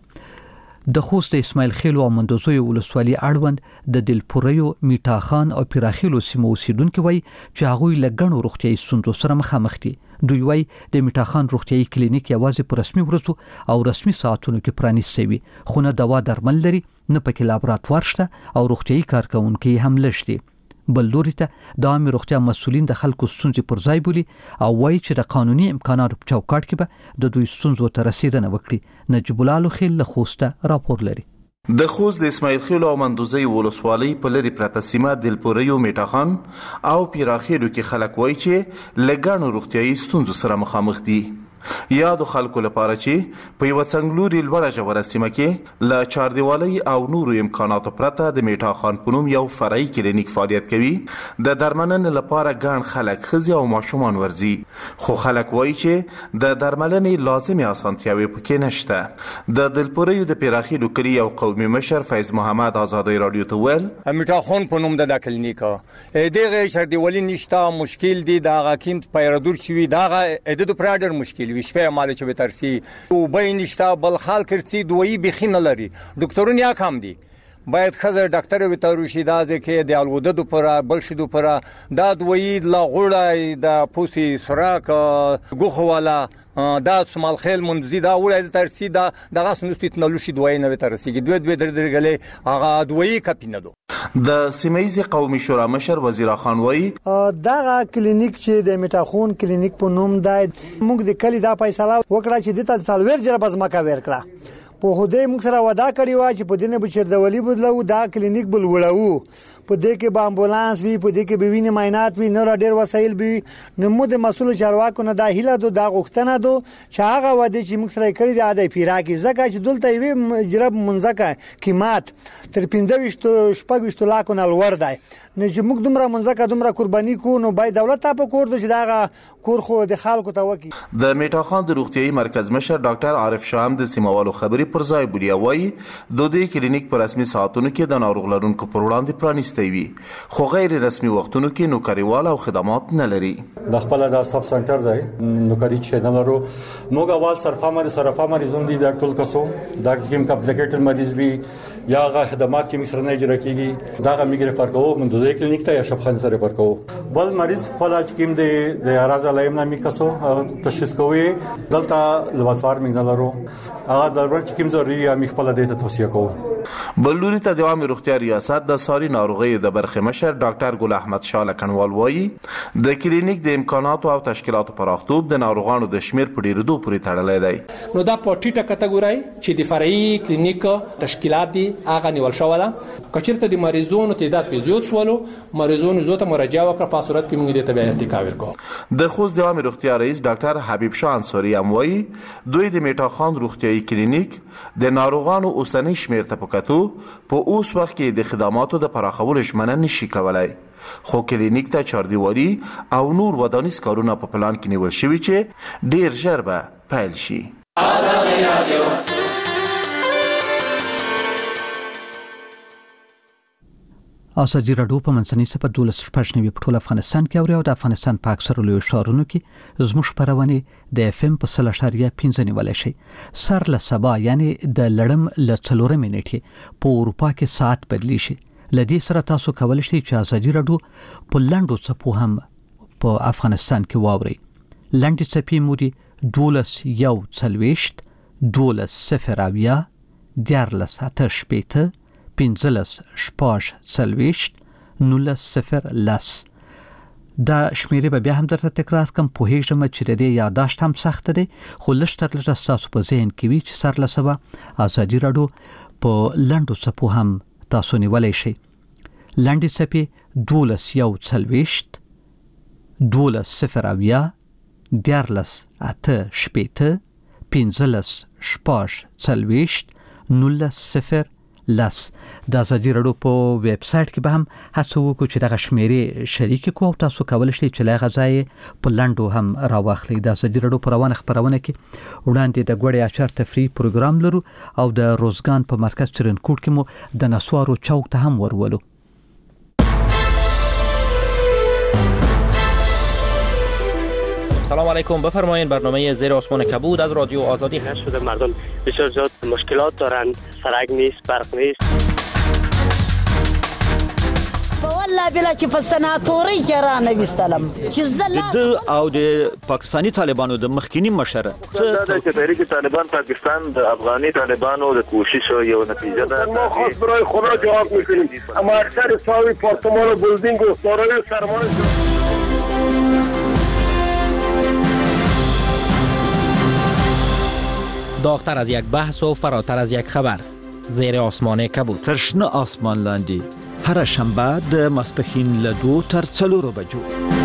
د خوست د اسماعیل خیل او مندوزوی ولسوالۍ اړوند د دلپوریو میټا خان او پیراخیلو سیمو اوسیدونکو وایي چې هغوی له ګڼو روغتیايي ستونزو سره مخامخ دي. دوی وایي د میټا خان روغتیايي کلینیک یوازې په رسمي ورځو او رسمي ساعتونو کې پرانیستی وي خو نه دوا درمل لري نه پکې لابراتوار شته او روغتیايي کارکونکي هم لږ دي. بل لوري ته د عامه روغتیا مسؤلین د خلکو ستونزې پر ځای بولي او وایي چې د قانوني امکاناتو په چوکاټ کې به د دوی ستونزو ته رسیدنه وکړي. نجیب الله لوخیل له خوسته راپور لري. د خوست د اسماعیل خیل او مندوزی ولسوالۍ په لری پرته سیمه دلپوریو میټا خان او پیراخیلو کې خلک وایي چې لګانو روغتیايي ستونزو سره مخامخ دي. یاد خلکو لپاره چې په یو څنګلوري لوړه ژوره سیمه کې ل چاردیوالۍ او نورو امکاناتو پرته د میټا خان په نوم یو فرعي کلینیک فعالیت کوي. د درملنې لپاره ګڼ خلک ښځې او ماشومان ورځي خو خلک وایي چې د درملنې لازمي اسانتیاوې پکې نشته. د دلپوریو د پیراخیلو کلي یو قومي مشر فیض محمد ازادي رادیو ته ویل میټا خان په نوم د کلینیک دغه چاردیوالۍ نشته مشکل دي د غاکیم پیرادور شوی دغه د پراډر مشکل وشفه مال چې به ترسي او بین نشته بل خال کرتی دوی بخینه لري ډاکټرون یا کم دي باید خزر ډاکټر وي تر شي دا کې د الوده د پر بل شي د پر دا دوی لا غوړای د پوسی سراک غوخه والا دا سمال خیل منځي دا وړای د ترسي دا دغه سنوستیت نلو شي دوی نه ترسي دوی دوی در درګلې هغه دوی کپینه دو. د سیمایي قومي شورا مشر وزیر خان وای دا کلینیک چې د میټاخون کلینیک په نوم دی موږ د کلی دا فیصله وکړه چې د تل سالویر جره بز مکا ور کړه په خوده موږ سره ودا کړی و چې په دینه بچر د ولی بدلو دا کلینیک بل وړو په دې کې به امبولانس وي په دې کې به وینې معاینات وي نور ډېر وسایل وي نو موږ د مسول چارواکو نه دا هیله دو دا غوښتنه دو چې هغه وادي چې موږ سره کړی دی اده پیرا کې ځکه چې دلته وي جرب منځکه قیمت تر پنځه ویشت شپږ ویشت لاکو نه لوړ دی نه چې موږ دومره منځکه دومره قرباني کو نو باید دولت ته په کور دو چې دا کور خو د خلکو ته وکی. د میټا خان د روغتیايي مرکز مشر ډاکټر عارف شام د سیموالو خبري پر ځای بولیا وای د دې کلینیک پر رسمي ساعتونو کې د ناروغ لرونکو پر وړاندې پرانیستی پرانیستی وي خو غیر رسمي وختونو کې نوکریوال او خدمات نه لري. د خپل د سب سنټر دی نوکری چې نه لرو موږ اول صرفه مری صرفه مریضون دي د ټول کسو دا کوم کمپلیکیټډ مریض وي یا غا خدمات کې مصر نه اجرا کیږي دا غا میګر فرق وو منځي کلینیک ته یا شفخانه سره فرق وو بل مریض خپل کوم دی د اراز علایم نامي کسو تشخیص کوي دلته لوات فارمینګ نه لرو هغه د ورچ کوم ضروري یا مخبل د توصیه کوو. بلوري ته د عامه روغتیا ریاست د ساري ناروغي د برخه مشر ډاکټر ګل احمد شاه لکنوال وایي د کلینیک د امکاناتو او تشکیلاتو پراختوب د ناروغانو د شمیر په ډیرېدو پورې تړلی دی. نو دا په ټیټه کټګوري چې د فرعي کلینیک تشکیلات دي هغه نیول شو ده کچیرته د مریضونو تعداد په زیات شولو مریضونو زوته مراجعه وکړه په صورت کې موږ د تبعیت ارتکاب وکړو. د خوست د عامه روغتیا رئیس ډاکټر حبیب شاه انصاری هم وایي دوی د میټا خان روغتیايي کلینیک د ناروغانو اوسنی شمیر ته پکاتو په اوس وخت کې د خدماتو د پراخولو ژمنه نشي کولای خو کلینیک ته چاردیوالي او نور ودانیز کارونه په پلان کې نیول شوي چې ډیر ژر به پیل شي. ازادي راډیو په منځنۍ صفه دولس شپږ نوي په ټول افغانستان کې اوري او د افغانستان په اکثره لویو ښارونو کې زموږ خپرونې د اف ام په سل اشاریه پنځه نیولای شي. سر له سبا یعنی د لړم له څلورمې نیټې په اروپا کې ساعت بدلی شي. لدې سره تاسو کولی شئ چې ازادي راډیو په لنډو څپو هم په افغانستان کې واورئ. لنډې څپې مو دي دولس یو څلوېښت دولس صفر اویا دیارلس اته شپېته پنځلس شپږ څلوېښت نولس صفر لس. دا شمیرې به بیا هم درته تکرار کوم پوهیږم چې د دې یادداشت هم سخت دی خو لږ تر لږه ستاسو په ذهن کې وي چې سر له سبا ازادي راډیو په لنډو څپو هم تاسو نیولی شئ. لنډې څپې دولس یو څلوېښت دولس صفر اویا دیارلس اته شپېته پنځلس شپږ څلوېښت نولس صفر لس. د ازادي راډیو په ویب سټ کې به هم هڅه وکړو چې دغه شمیرې شریک کړو او تاسو کولی شئ چې له هغه ځایه په لنډو هم راواخلئ. د ازادي راډیو په روانه خپرونه کې وړاندې د ګوړې اچار تفریح پروګرام لرو او د روزګان په مرکز ترنکوټ کې مو د نسوارو چوک ته هم ورولو. سلام علیکم، بفرمایید. برنامه زیر آسمان کبود از رادیو آزادی هست. شده مردم بسیار زیاد مشکلات دارند، سرک نیست، برق نیست. والله بلا چې په سناتوري کې را نوستلم چې زله د او د پاکستانی طالبانو د مخکینی مشر څه د تحریک طالبان پاکستان د افغاني طالبانو د کوشش یو نتیجه ده. ما خاص برای خدا جواب میکنیم اما اکثر ساوی پارتمان بلدینگ و سارای سرمایه داغتر از یک بحث و فراتر از یک خبر. زیر آسمان کبود. ترشنه آسمان لاندې هر شنبه د ماسپښین له دوو تر څلورو بجو.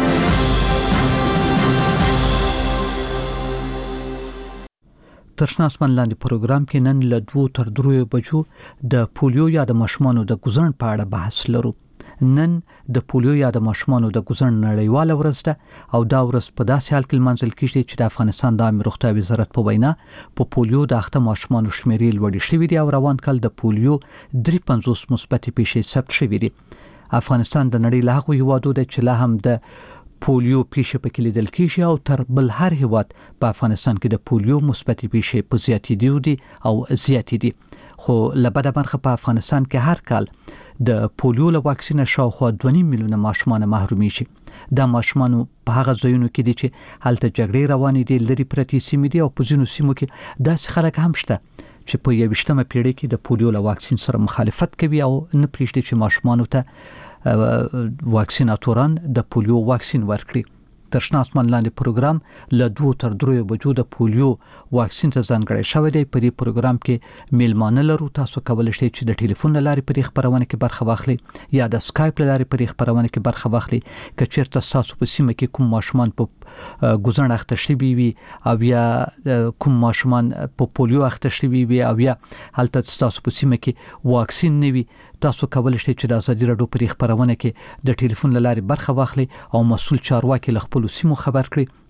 ترشنه آسمان لاندې پروګرام کې نن له دوو تر دریو بجو د پولیو یا د ماشومانو د ګوزڼ په اړه بحث لرو. نن د پولیو یا د ماشومانو د ګوزڼ نړیواله ورځ ده او دا ورځ په داسې حال کې لمانځل کیږي چې د افغانستان د عامه روغتیا وزارت په وینا په پولیو د اخته ماشومانو شمیرې لوړې شوې دي او روان کال د پولیو درې پنځوس مثبتې پیښې ثبت شوې دي. افغانستان د نړۍ له هغو هیوادو دی چې لا هم د پولیو پیښې پکې لیدل کیږي او تر بل هر هیواد په افغانستان کې د پولیو مثبتې پیښې په زیاتېدو دي او زیاتې دي. خو له بده برخه په افغانستان کې هر کال د پولیو له واکسین شاوخوا دوه نیم میلیونه ماشومان محرومیږي. دا ماشومان په هغه ځایونو کې دي چې هلته جګړې روانې دي، لري پرتې سیمې دي او په ځینو سیمو کې داسې خلک هم شته چې په یویشتمه پیړۍ کې د پولیو له واکسین سره مخالفت کوي او نه پرېږدي چې ماشومانو ته واکسیناتوران د پولیو واکسین ورکړي. ترشنه آسمان لاندې پروګرام له دوه تر دریو بجو د پولیو واکسین ته ځانګړی شوی دی. په دې پروګرام کې میلمانه لرو. تاسو کولی شئ چې د ټلیفون له لارې په دې خپرونه کې برخه واخلئ یا د سکایپ له لارې په دې خپرونه کې برخه واخلئ. که چېرته ستاسو په سیمه کې کوم ماشومان په ګوزڼ اخته شوي وي او یا کوم ماشومان په پولیو اخته شوي وي او یا هلته ستاسو په سیمه کې واکسین نه وي، تاسو کولی شئ چې د ازادي راډیو په دې خپرونه کې د ټلیفون له لارې برخه واخلئ او مسؤل چارواکي له خپلو سیمو خبر کړئ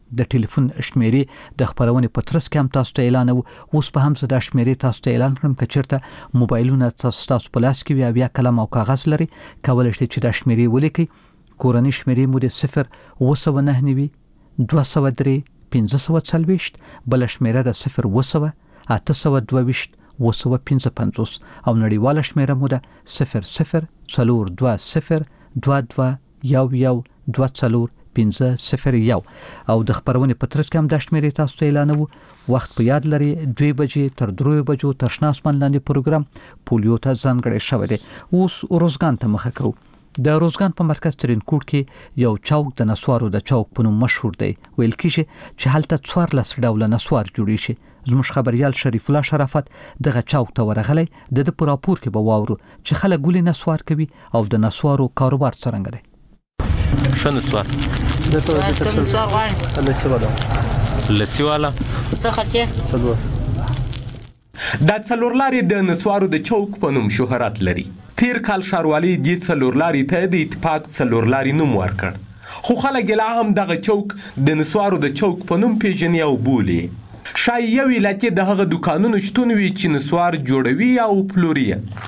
د ټلیفون شمیرې د خبرونې په ترڅ کې هم تاسو ته اعلان وو. اوس په هم زه د شمیرې تاسو ته اعلان کړم چې چیرته موبایلونه تاسو په لاس کې وي یا قلم او کاغذ لري کولای شئ چې د شمیرې ولیکئ. کورنۍ شمیرې مو د صفر اوه سوه نهه نوي دوه سوه درې پنځه سوه څلوېښت، بله شمیره د صفر اوه سوه اته سوه دوه ویشت اوه سوه پنځه پنځوس او نړیواله شمیره مو ده صفر صفر څلور دوه صفر دوه دوه یو یو دوه څلور پنځه صفر یو. او د خبرونې په ترڅ کې هم د شمیرې تاسو ته اعلانوو. وخت په یاد لري دوه بجې تر درې بجو تر شنه اسمان لاندې پروګرام پولیو ته ځانګړی شوی دی. اوس روزګان ته مخه کوو. د روزګان په مرکز ترینکوټ کې یو چوک د نسوارو د چوک په نوم مشهور دی. ویل کېږي چې هلته څوارلس ډوله نسوار جوړی شي. زموږ خبريال شریف الله شرافت دغه چوک ته ورغلی. د د پراپور کې به واورو چې خلک ګولې نسوار کوي او د نسوارو کاروبار څرنګه دی. ښه نسوار د نسوار غواړي لسی والا لسی والا څه خطه څلور. دا څلورلارې د نسوارو د چوک په نوم شهرت لري. تیر کال ښاروالۍ دې څلورلارې ته د اتفاق څلورلارې نوم ورکړ، خو خلک لا هم دغه چوک د نسوارو د چوک په نوم پیژني او بولي. شاید یو علاقې د هغه دوکانونو شتون وي چې نسوار جوړوي او پلوري.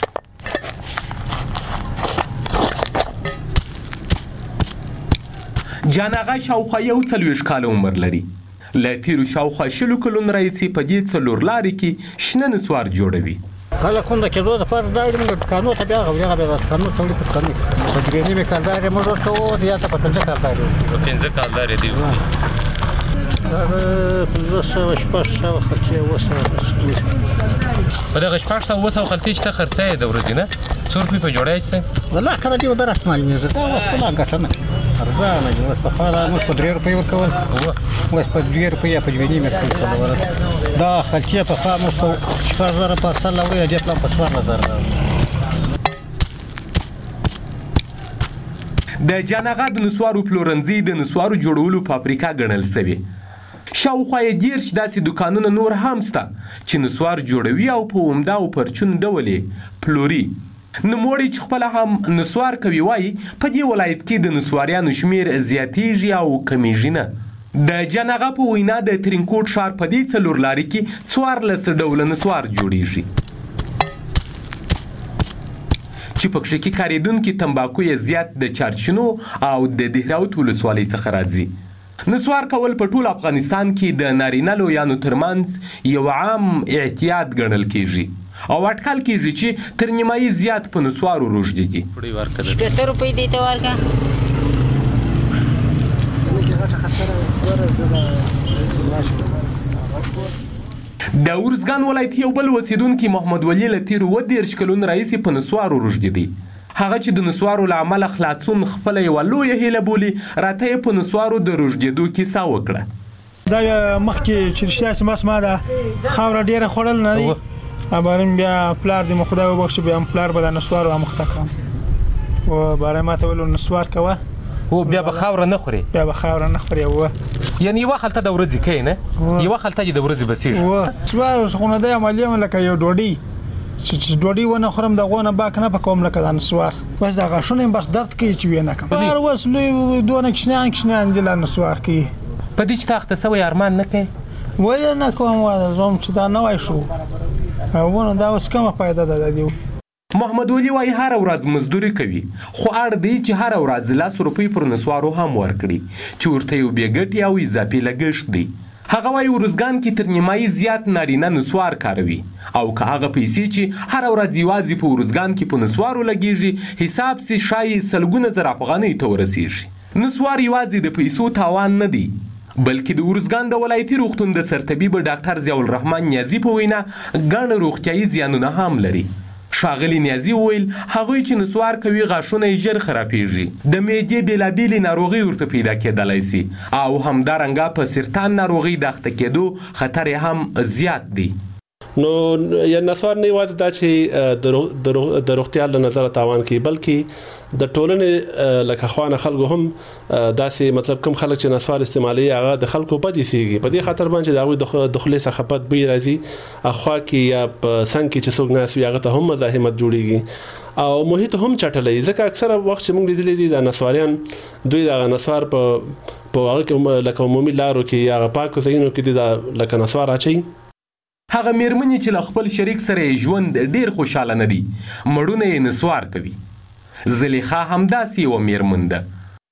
جان آغا شاوخوا یو څلوېښت کاله عمر لري. له تیرو شاوخوا شلو کلونو راهیسې په دې څلورلارې کې شنه نسوار جوړوي. خلک هم د کېدو دپاره دا اړین د دوکانو ته بیا هغه بیا د دوکانو ته وړي په دوکانو کې په دوه نیمې کالدار یې موږ ورته ووایو یا ته په پنځه کالدار یې په پنځه کالدار یې دی پنځه سوه شپږ سوه خلطې اوه سوه په دغه شپږ سوه اوه سوه خلطې چې ته خرڅه یې د ورځې نه څو روپۍ په جوړه یې والله کله دې وداره معلومېږي دا اوس خو لا ګټه نه ارزانه دي. اوس پخوا دا موږ په درې روپۍ ورکول، اوس په دوه روپۍ یا په دوه نیمې روپۍ دا خلطې پخوا موږ په شپږ زره پارسل راوړي دې پلان په څوارلس زره راوړي. د جان آغا د نسوارو پلورنځي د نسوارو جوړولو فابریکه ګڼل شوې. شاوخوا یې دېرش داسې دوکانونه نور هم شته چې نسوار جوړوي او په عمده او پرچون ډول یې پلوري. نوموړی چې خپله هم نسوار کوي وایي په دې ولایت کې د نسواریانو شمیر زیاتیږي او کمیږي نه. د جان آغا په وینا د ترینکوټ ښار په دې څلورلارې کې څوارلس ډوله نسوار جوړیږي چې پکښې کې کارېدونکي تمباکو یې زیات د چارچینو او د دهراوت ولسوالۍ څخه راځي. نسوار کول په ټول افغانستان کې د نارینه لویانو ترمنځ یو عام احتیاط ګڼل کېږي او اټکل کېږي چې تر نیمایي زیات په نسوارو روږدي. شپېته روپۍ دې ته ورکړه. د ارزګان ولایت یو بل اوسیدونکي محمد ولی له تیرو اووه دېرش کلونو راهیسې په نسوارو روږدي دی. هغه چې د نسوارو له امله خلاصون خپله یوه لویه هیله بولي، راته یې په نسوارو د روږدېدو کیسه وکړه. دا مخکې چې رښتیا چې بس ما د خاوره ډېره خوړل نه دی، بارم بیا پلار دې مو خدای وبخښي بیا پلار به د نسوارو اموخته کړم و باره ما ته ویل نسوار کوه او بیا به خاوره نه خورې بیا به خاوره نه خورې اوه یعنې یوه خلطه د ورځې کوې نه یوه خلطه چې د ورځې بسېږي اوه نسوار خو نه دی عملي یم لکه یو ډوډۍ چې ډوډۍ ونه خورم د هغو نه باک نه پکوم لکه د نسوار بس د غاښونه یم بس درد کوي چې ویې نه کړم هر اوس لوی دونه کوچنیان کوچنیان دي لا نسوار کوي. په دې چې ته اخته سوی ارمان نه کوې؟ ولې نه کوم واده زوم چې دا نوی شو ونه دا اوس کومه فایده ده د دې. محمد ولی وایي هره ورځ مزدوري کوي خو اړ دی چې هره ورځ لس روپۍ پر نسوارو هم ورکړي چې ورته یو بې ګټې او اضافي لګښت دی. هغه وایي ارزګان کې تر نیمایي زیات نارینه نسوار کاروي او که هغه پیسې چې هره ورځ یوازې په ارزګان کې په نسوارو لګیږي حساب سي ښایي سلګونه زره افغانۍ ته ورسیږي. نسوار یوازې د پیسو تاوان نه دی بلکې د ارزګان د ولایتي روغتون د سرطبیب ډاکټر ضیاء الرحمن نیازي په وینا ګڼ روغتیایي زیانونه هم لري. ښاغلي نیازي وویل هغوی چې نسوار کوي غاښونه یې ژر خرابېږي، د معدې بېلابېلې ناروغۍ ورته پیدا کېدلی سي او همدارنګه په سرطان ناروغۍ د اخته کېدو خطر یې هم زیات دی. نو یا نسوار نه یوازې دا چې د روغتیا له نظره تاوان کوي بلکې د ټولنې لکه خوانه خلکو هم داسې مطلب کوم خلک چې نسوار استعمالوي هغه د خلکو بد ایسېږي په دې خاطر باندې د هغوی د خولې څخه بد بوی راځي اخوا کې یا په څنګ کې چې څوک ناست وي هغه ته هم مزاحمت جوړېږي او محیط هم چټلی ځکه اکثره وخت چې موږ لیدلی دي د نسواریان دوی دغه نسوار په په هغه کې لکه عمومي لارو کې یا هغه پاکو ځایونو کې د لکه نسوار اچوي. هغه میرمنې چې له خپل شریک سره ژوند ډیر خوشاله نه دي مړونه یې نسوار کوي. زلیخا همداسې یوه میرمن ده.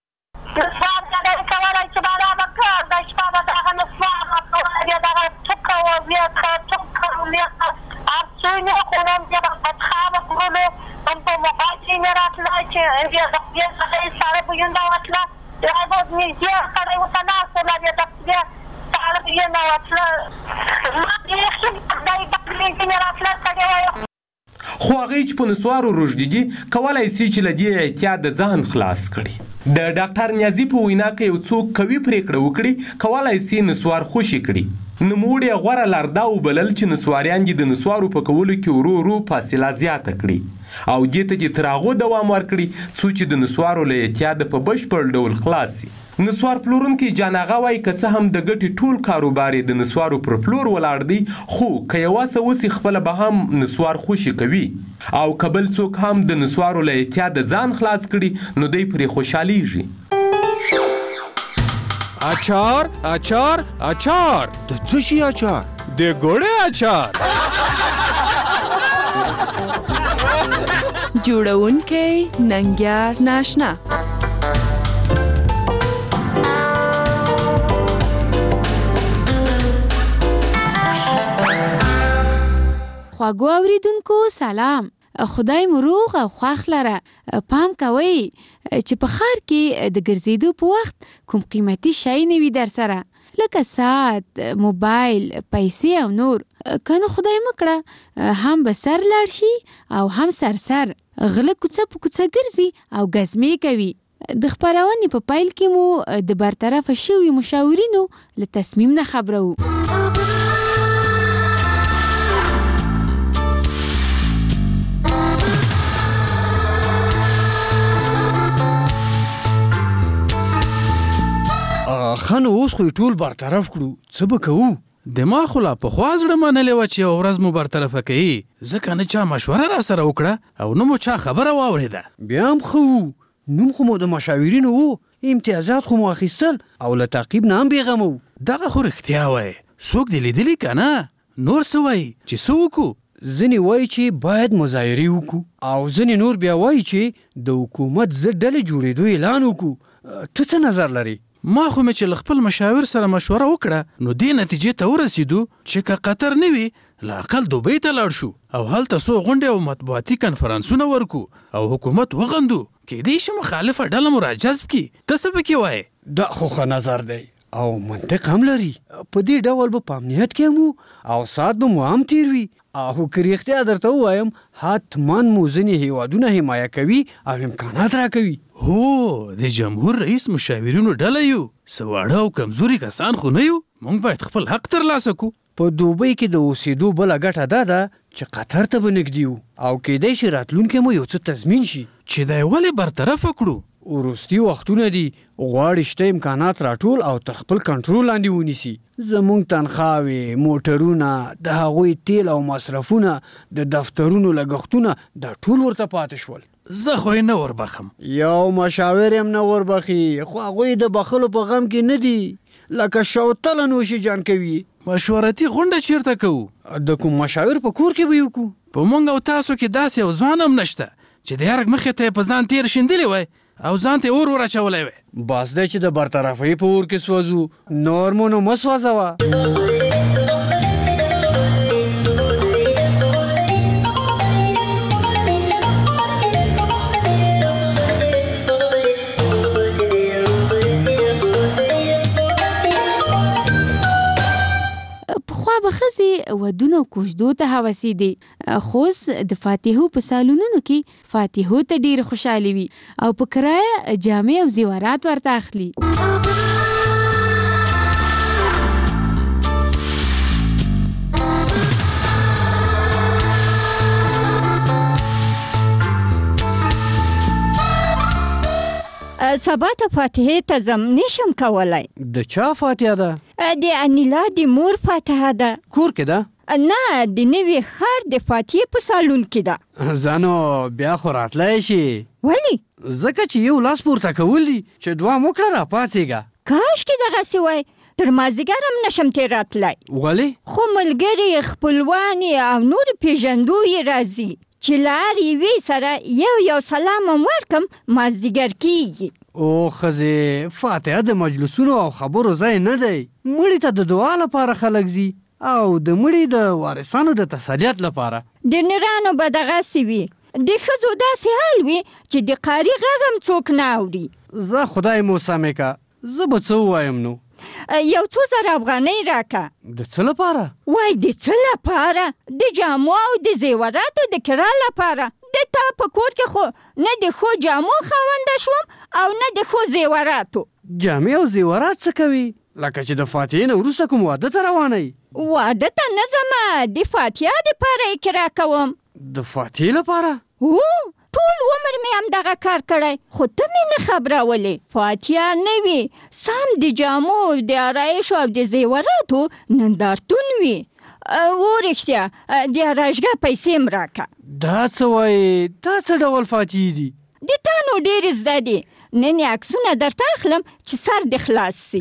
خو هغې چې په نسوارو روږدي دي کولی سي چې له دې اعتیاد د ځان خلاص کړي. د ډاکټر نیازي په وینا که یو څوک قوي پرېکړه وکړي کولی سي نسوار خوشي کړي. نوموړي غوره لار دا وبلل چې نسواریان دې د نسوارو په کولو کې ورو ورو فاصله زیاته کړي او دې ته دې تر هغو دوام ورکړي څو چې د نسوارو له اعتیاده په بشپړ ډول خلاص سي. نسوار پلورونکی جان اغا وایي که څه هم د ګټې ټول کاروبار یې د نسوارو پر پلور ولاړ دی خو که یوه څه وسي خپله به هم نسوار خوشي کوي او که بل څوک هم د نسوارو له اعتیاده ځان خلاص کړي نو دی پرې خوشحالیږي. اچار اچار اچار د څه شي اچار؟ د ګوړې اچار. جوړونکی ننګیار ناشنا. خواږو اوریدونکو سلام. خدای مو روغ او خوښ لره. پام کوئ چې په ښار کې د ګرځېدو په وخت کوم قیمتي شی نه وي در سره لکه ساعت، موبایل، پیسې او نور. که نه خدای مکړه هم به سر لاړ شي او هم سر سر غله کوڅه په کوڅه ګرځي او ګزمې کوي. د خپرونې په پیل کې مو د برطرفه شوي مشاورینو له تصمیم نه خبرو. خانو اوس خو ټول برطرف کړو څه به کوو؟ دما خو لا پخوا زړه منلې وه چې یوه ورځ مو برطرفه کوي ځکه نه چا مشوره را سره وکړه او نه مو چا خبره واورېده. بیا هم ښه وو نوم خو مو د مشاورینو وو امتیازات خو مو اخیستل او له تعقیب نه هم بېغمه وو. دغه خو رښتیا وایي څوک دې لیدلي که نه نور څه وایي چې څه وکړو؟ ځینې وایي چې باید مظاهرې وکړو او ځینې نور بیا وایي چې د حکومت ضد ډلې جوړېدو اعلان وکړو. ته څه نظر لرې؟ ما خو مې چې له خپل مشاور سره مشوره وکړه نو دې نتیجې ته ورسېدو چې که قطر نه وي له اقل دوبۍ ته لاړ شو او هلته څو غونډې او مطبوعاتي کنفرانسونه ورکو او حکومت وغندو کیدای شي مخالفه ډله مو راجذب کړي. ته څه پکې وایې؟ دا خو ښه نظر دی او منطق هم لري. په دې ډول به په امنیت کې هم او ساعت به مو هم تیر وي او که رښتیا درته ووایم حتما مو ځینې هیوادونه حمایه کوي او امکانات راکوي. هو د جمهور رئیس مشاورینو ډله یو څه واړه او کمزوري کسان خو نه یو. موږ باید خپل حق ترلاسه کړو. په دوبۍ کې د اوسېدو بله ګټه دا ده چې قطر ته به نږدې یو او کیدای شي راتلونکی مو یو څه تضمین شي چې دا یې ولې برطرفه کړو. وروستي وختونه دي غواړي شته امکانات راټول او تر خپل کنټرول لاندې ونیسي. زموږ تنخواوې، موټرونه، د هغوی تیل او مصرفونه، د دفترونو لګښتونه دا ټول ورته پاتې شول. زه خو یې نه وربخم. یو مشاور هم نه وربخي خو هغوی د بخلو په غم کې نه دي لکه شوتله نوشي جان کوي. مشورتي غونډه چیرته کوو؟ د کوم مشاور په کور کې به یې وکړو. په موږ او تاسو کې داسې یو ځوان هم نشته چې د یارک مخې ته یې په ځان تیر شیندلی وای او ځان ته اور ور اچولی وای. بس دی چې د برطرفۍ په اور کې سوځو نور مو نو مه سوځوه. به ښځې ودونو او کوژدو ته هوسې دي خو اوس د فاتحو په سالونونو کې فاتحو ته ډېرې خوشحالې وي او په کرایه جامې او زیورات ورته اخلي. سبا ته فاتحې ته ځم نشم کولی. د چا فاتحه ده؟ د انیلا د مور فاتحه ده. کور کې ده؟ نه د نوي ښار د فاتحې په سالون کې ده. ځانو بیا خو راتلی شي. ولې؟ ځکه چې یو لاس پورته کول دي چې دوام وکړه را پاڅېږه کاش کې دغسې وای تر مازدیګر هم نشم تېراتلی. ولې؟ خو ملګري خپلوان او نور پیژندو یې راځي چې له هر یوې سره یو یو سلام هم ورکم مازدیګر کېږي. او ښځې فاتحه د مجلسونو او خبرو ځای نه دی. مړي ته د دعا لپاره خلک ځي او د مړي د وارثانو د تسلیت لپاره. د نرانو به دغسې وي، د ښځو داسې حال وي چې د قاري غږ هم څوک نه اوري. زه خدای مو سمې که، زه به څه ووایم نو؟ یو څو زره افغانۍ راکه. د څه لپاره؟ وای د څه لپاره؟ د جامو او د زیوراتو د کرا لپاره. د تا په کور کې خو نه د ښو جامو خاونده شوم او نه د ښو زیوراتو. جامې او زیورات څه کوي؟ لکه چې د فاتحې نه وروسته کوم واده ته روانئ؟ واده ته نه ځمه، د فاتحه دپاره یې کرا کوم. د فاتحې لپاره؟ هو، ټول عمر مې هم دغه کار کړی، خو ته مې نه خبرولې. فاتحه نه وي، سم د جامو د آرایشو او د زیوراتو نندارتون وي. و رښتیا د آرایشګاه پیسې هم راکه. دا څه وایې؟ دا څه ډول فاتحې دي؟ د تا نو ډېرې زده دي. نن یې عکسونه درته اخلم چې سر دې خلاص سي.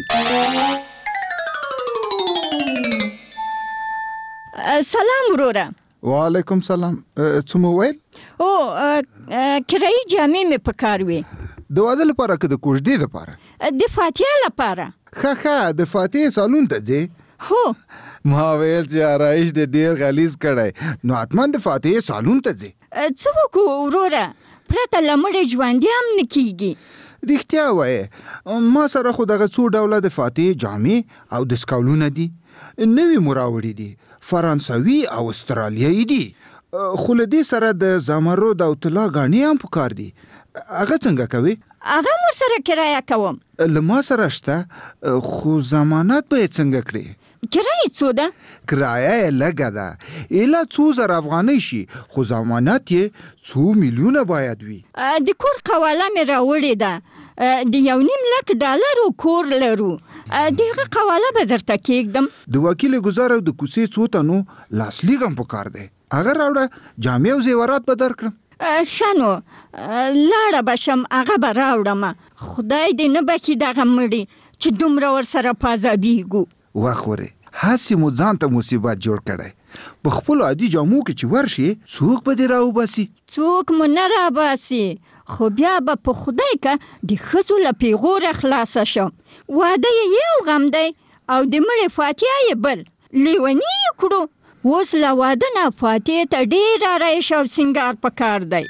سلام وروره. وعلیکم سلام. څه مو ویل؟ او کرایي جامې مې په کار وي. د واده لپاره که د کوژدې لپاره؟ د فاتحه لپاره. ښه ښه، د فاتحې سالون ته ځې؟ هو. ما ویل چې آرایش دې ډېر غلیظ کړی، نو حتما د فاتحې سالون ته ځې. څه وکړو وروره، پرته له مړې ژوندي هم نه کېږي. رښتیا وایې، ما سره خو دغه څو ډوله د فاتحې جامې او د سکاولونه دي. نوي مو راوړي دي، فرانسوي او استرالیایي دي، خو له دې سره د زمرد او طلا ګاڼې هم پکار دي. هغه څنګه کوي؟ هغه هم ورسره کرایه کوم. له ما سره شته، خو ضمانت به یې څنګه کړې؟ کرایه څو ده؟ کرایه یې لږه ده، ایله څو زره افغانۍ شي، خو ضمانت یې څو میلیونه باید وي. د کور قواله مې راوړې ده، د یو نیم لک ډالرو کور لرو. د هغه قواله به درته کېږدم. د وکیل ګزار او د کوڅې څو تنو لاسلیک هم پکار دی. هغه راوړه، جامې او زیورات به درکړم. ښه نو لاړه به شم، هغه به راوړم. خدای دې نه بخي دغه مړي چې دومره ورسره په عذابېږو. وخت ورې، هسې مو ځان ته مصیبت جوړ کړی. په خپلو عادي جامو کې چې ورشي، څوک به دې راوباسي؟ څوک مو نه راباسي، خو بیا به په خدای که د ښځو له پیغوره خلاصه شم. واده یې یو غم دی او د مړې فاتحه یې بل. لیوني یې کړو. اوس له واده نه فاتحې ته ډېر آرایش او سینګار پکار دی.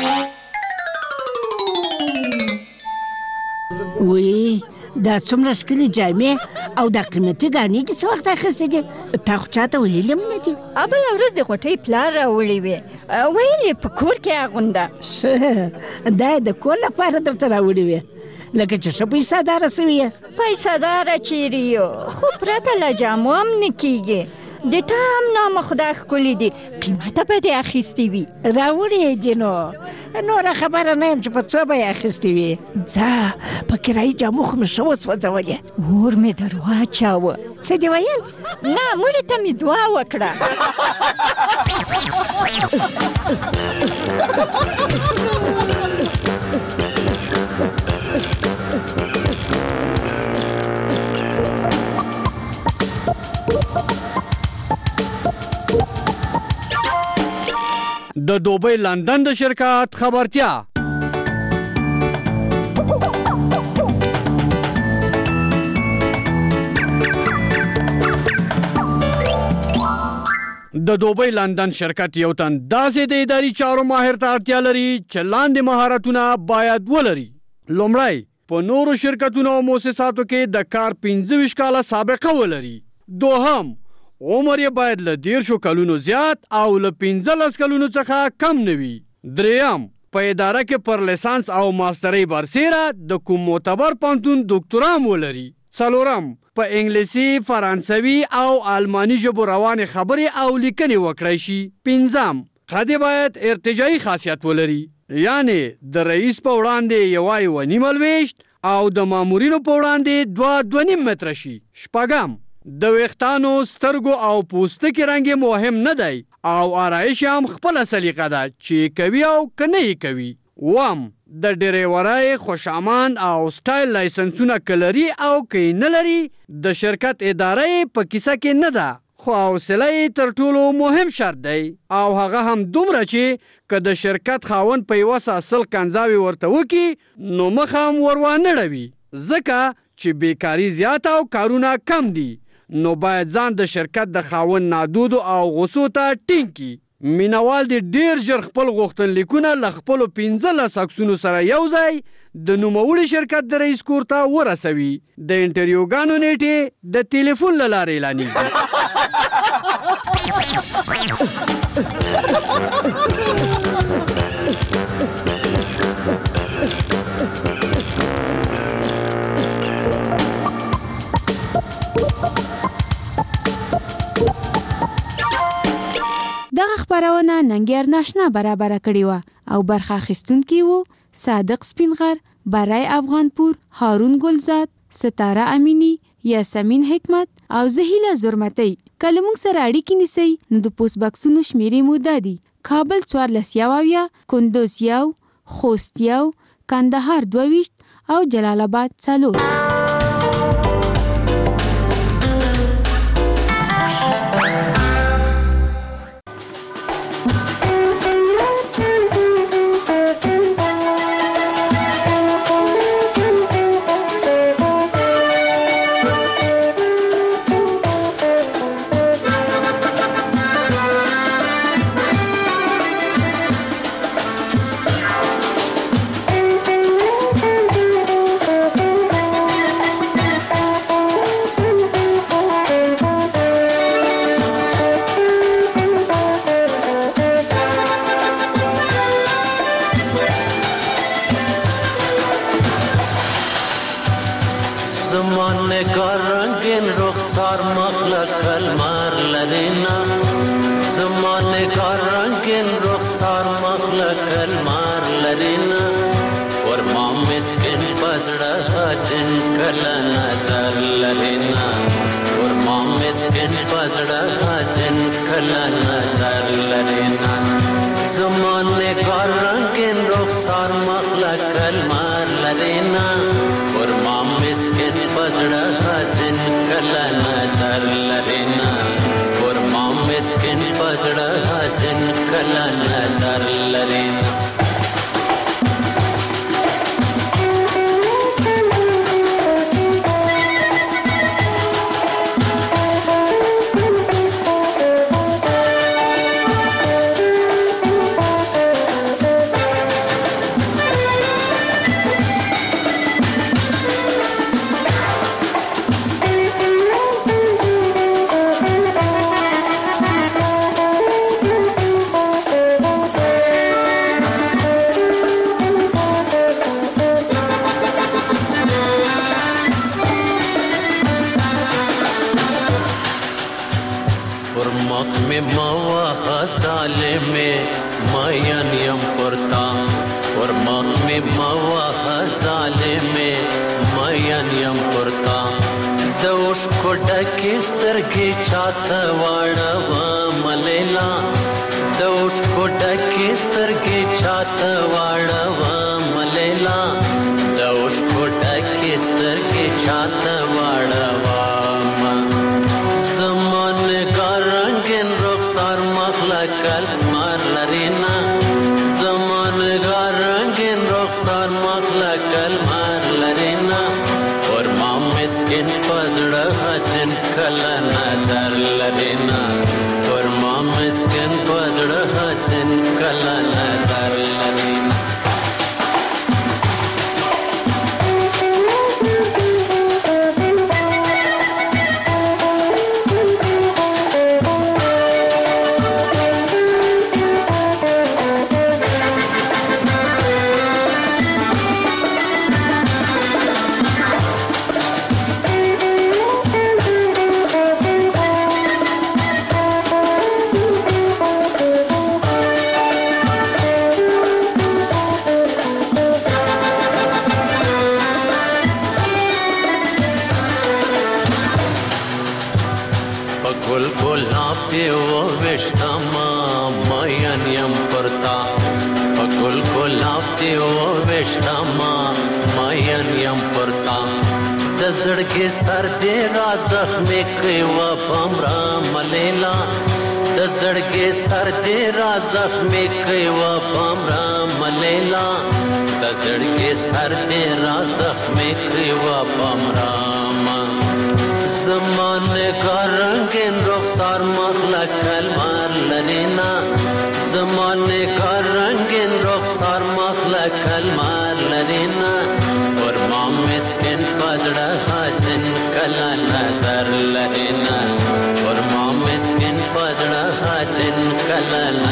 وی دا څومره ښکلې جامې او دا قیمتي ګاڼې دې څه وخت اخیستې دي؟ تا خو چاته ویلي هم نه دي. بله ورځ د غوټۍ پلار راوړې وې، ویل یې په کور کې اغونده. ښه، دا یې د کور لپاره درته راوړې وې، لکه چې ښه پیسه داره سوي یې. پیسه داره چیرې یو، خو پرته له جامو هم نه کېږي. د تا هم نامه خدای ښکلي دي، قیمته به دې اخیستې وي. راوړې یې دي نو نوره خبره نه یم چې په څو به یې اخیستې وي. ځه، په کرایي جامو خو مې ښه وسوځولې. اور مې در واچاوه. څه دې ویل؟ نه، مړي ته مې دعا وکړه. د دوبۍ لندن د شرکت خبرتیا. د دوبۍ لندن شرکت یو تن داسې د اداري چارو ماهر ته اړتیا لري چې لاندې مهارتونه باید ولري. لومړی، په نورو شرکتونو او مؤسساتو کې د کار پنځه ویشت کاله سابقه ولري. دوهم، عمر یې باید له دیرشو کلونو زیات او له پنځلس کلونو څخه کم نه وي. دریم، په اداره کې پر لیسانس او ماسترۍ برسیره د کوم معتبر پوهنتون دکترا ولري. څلورم، په انګلیسي، فرانسوي او آلماني ژبو روانې خبرې او لیکنې وکړی شي. پنځم، خدای باید ارتجاعي خاصیت ولري، یعنی د رئیس په وړاندې یوه یوه نیمه لویشت او د مامورینو په وړاندې دوه دوه نیم متره شي. شپږم، د ویښتانو، سترګو او پوستکي رنګ مهم نه دی او آرایش هم خپله سلیقه ده چې کوي او که نه یې کوي. اووم، د ډریورۍ خوشامند او سټایل لایسنسونه کلري او که نه لري د شرکت اداره په کیسه کې نه ده، خو حوصله یې تر ټولو مهم شرط دی او هغه هم دومره چې که د شرکت خاوند په یوه ساه سل کنځاوې ورته وکړي نو مخ هم ور وانه ړوي، ځکه چې بیکاري زیاته او کارونه کم دي، نو باید ځان د شرکت د خاوند نادودو او غوسو ته ټینګ کړي. مینوال دې ډېر ژر خپل غوښتنلیکونه له خپلو پنځلس عکسونو سره یو ځای د نوموړي شرکت د رئیس کور ته ورسوي. د انټرویوګانو نیټې د ټلیفون له لارې اعلانېږي. دغه خپرونه ننګیار ناشنا برابره کړې وه او برخه اخیستونکي وو صادق سپینغر، برای افغانپور، هارون ګلزاد، ستاره امینی، یاسمین حکمت او زهیله زرمتی. که له موږ سره اړیکې نیسئ نو د پوسټ باکسونو شمیرې مو دا دي: کابل څوارلس یو اویا، کندوز یو، خوست یو، کندهار دوه ویشت او جلال آباد څلور. گل گلاب دی او وشتما ماین یم پرتا د زړګي سر دې را زخمې کوي و پمرا ملیلا د زړګي سر دې را زخمې کوي و پمرا ملیلا د زړګي سر دې را زخمې کوي و پمرا زمانه کا رنگین رخسار مخلق کلمار لرینا زمانه کا رنگین رخسار مخلق کلمار لرینا اور ما مسکن پزړه حسن کلا نظر لرینا اور ما مسکن پزړه حسن کلا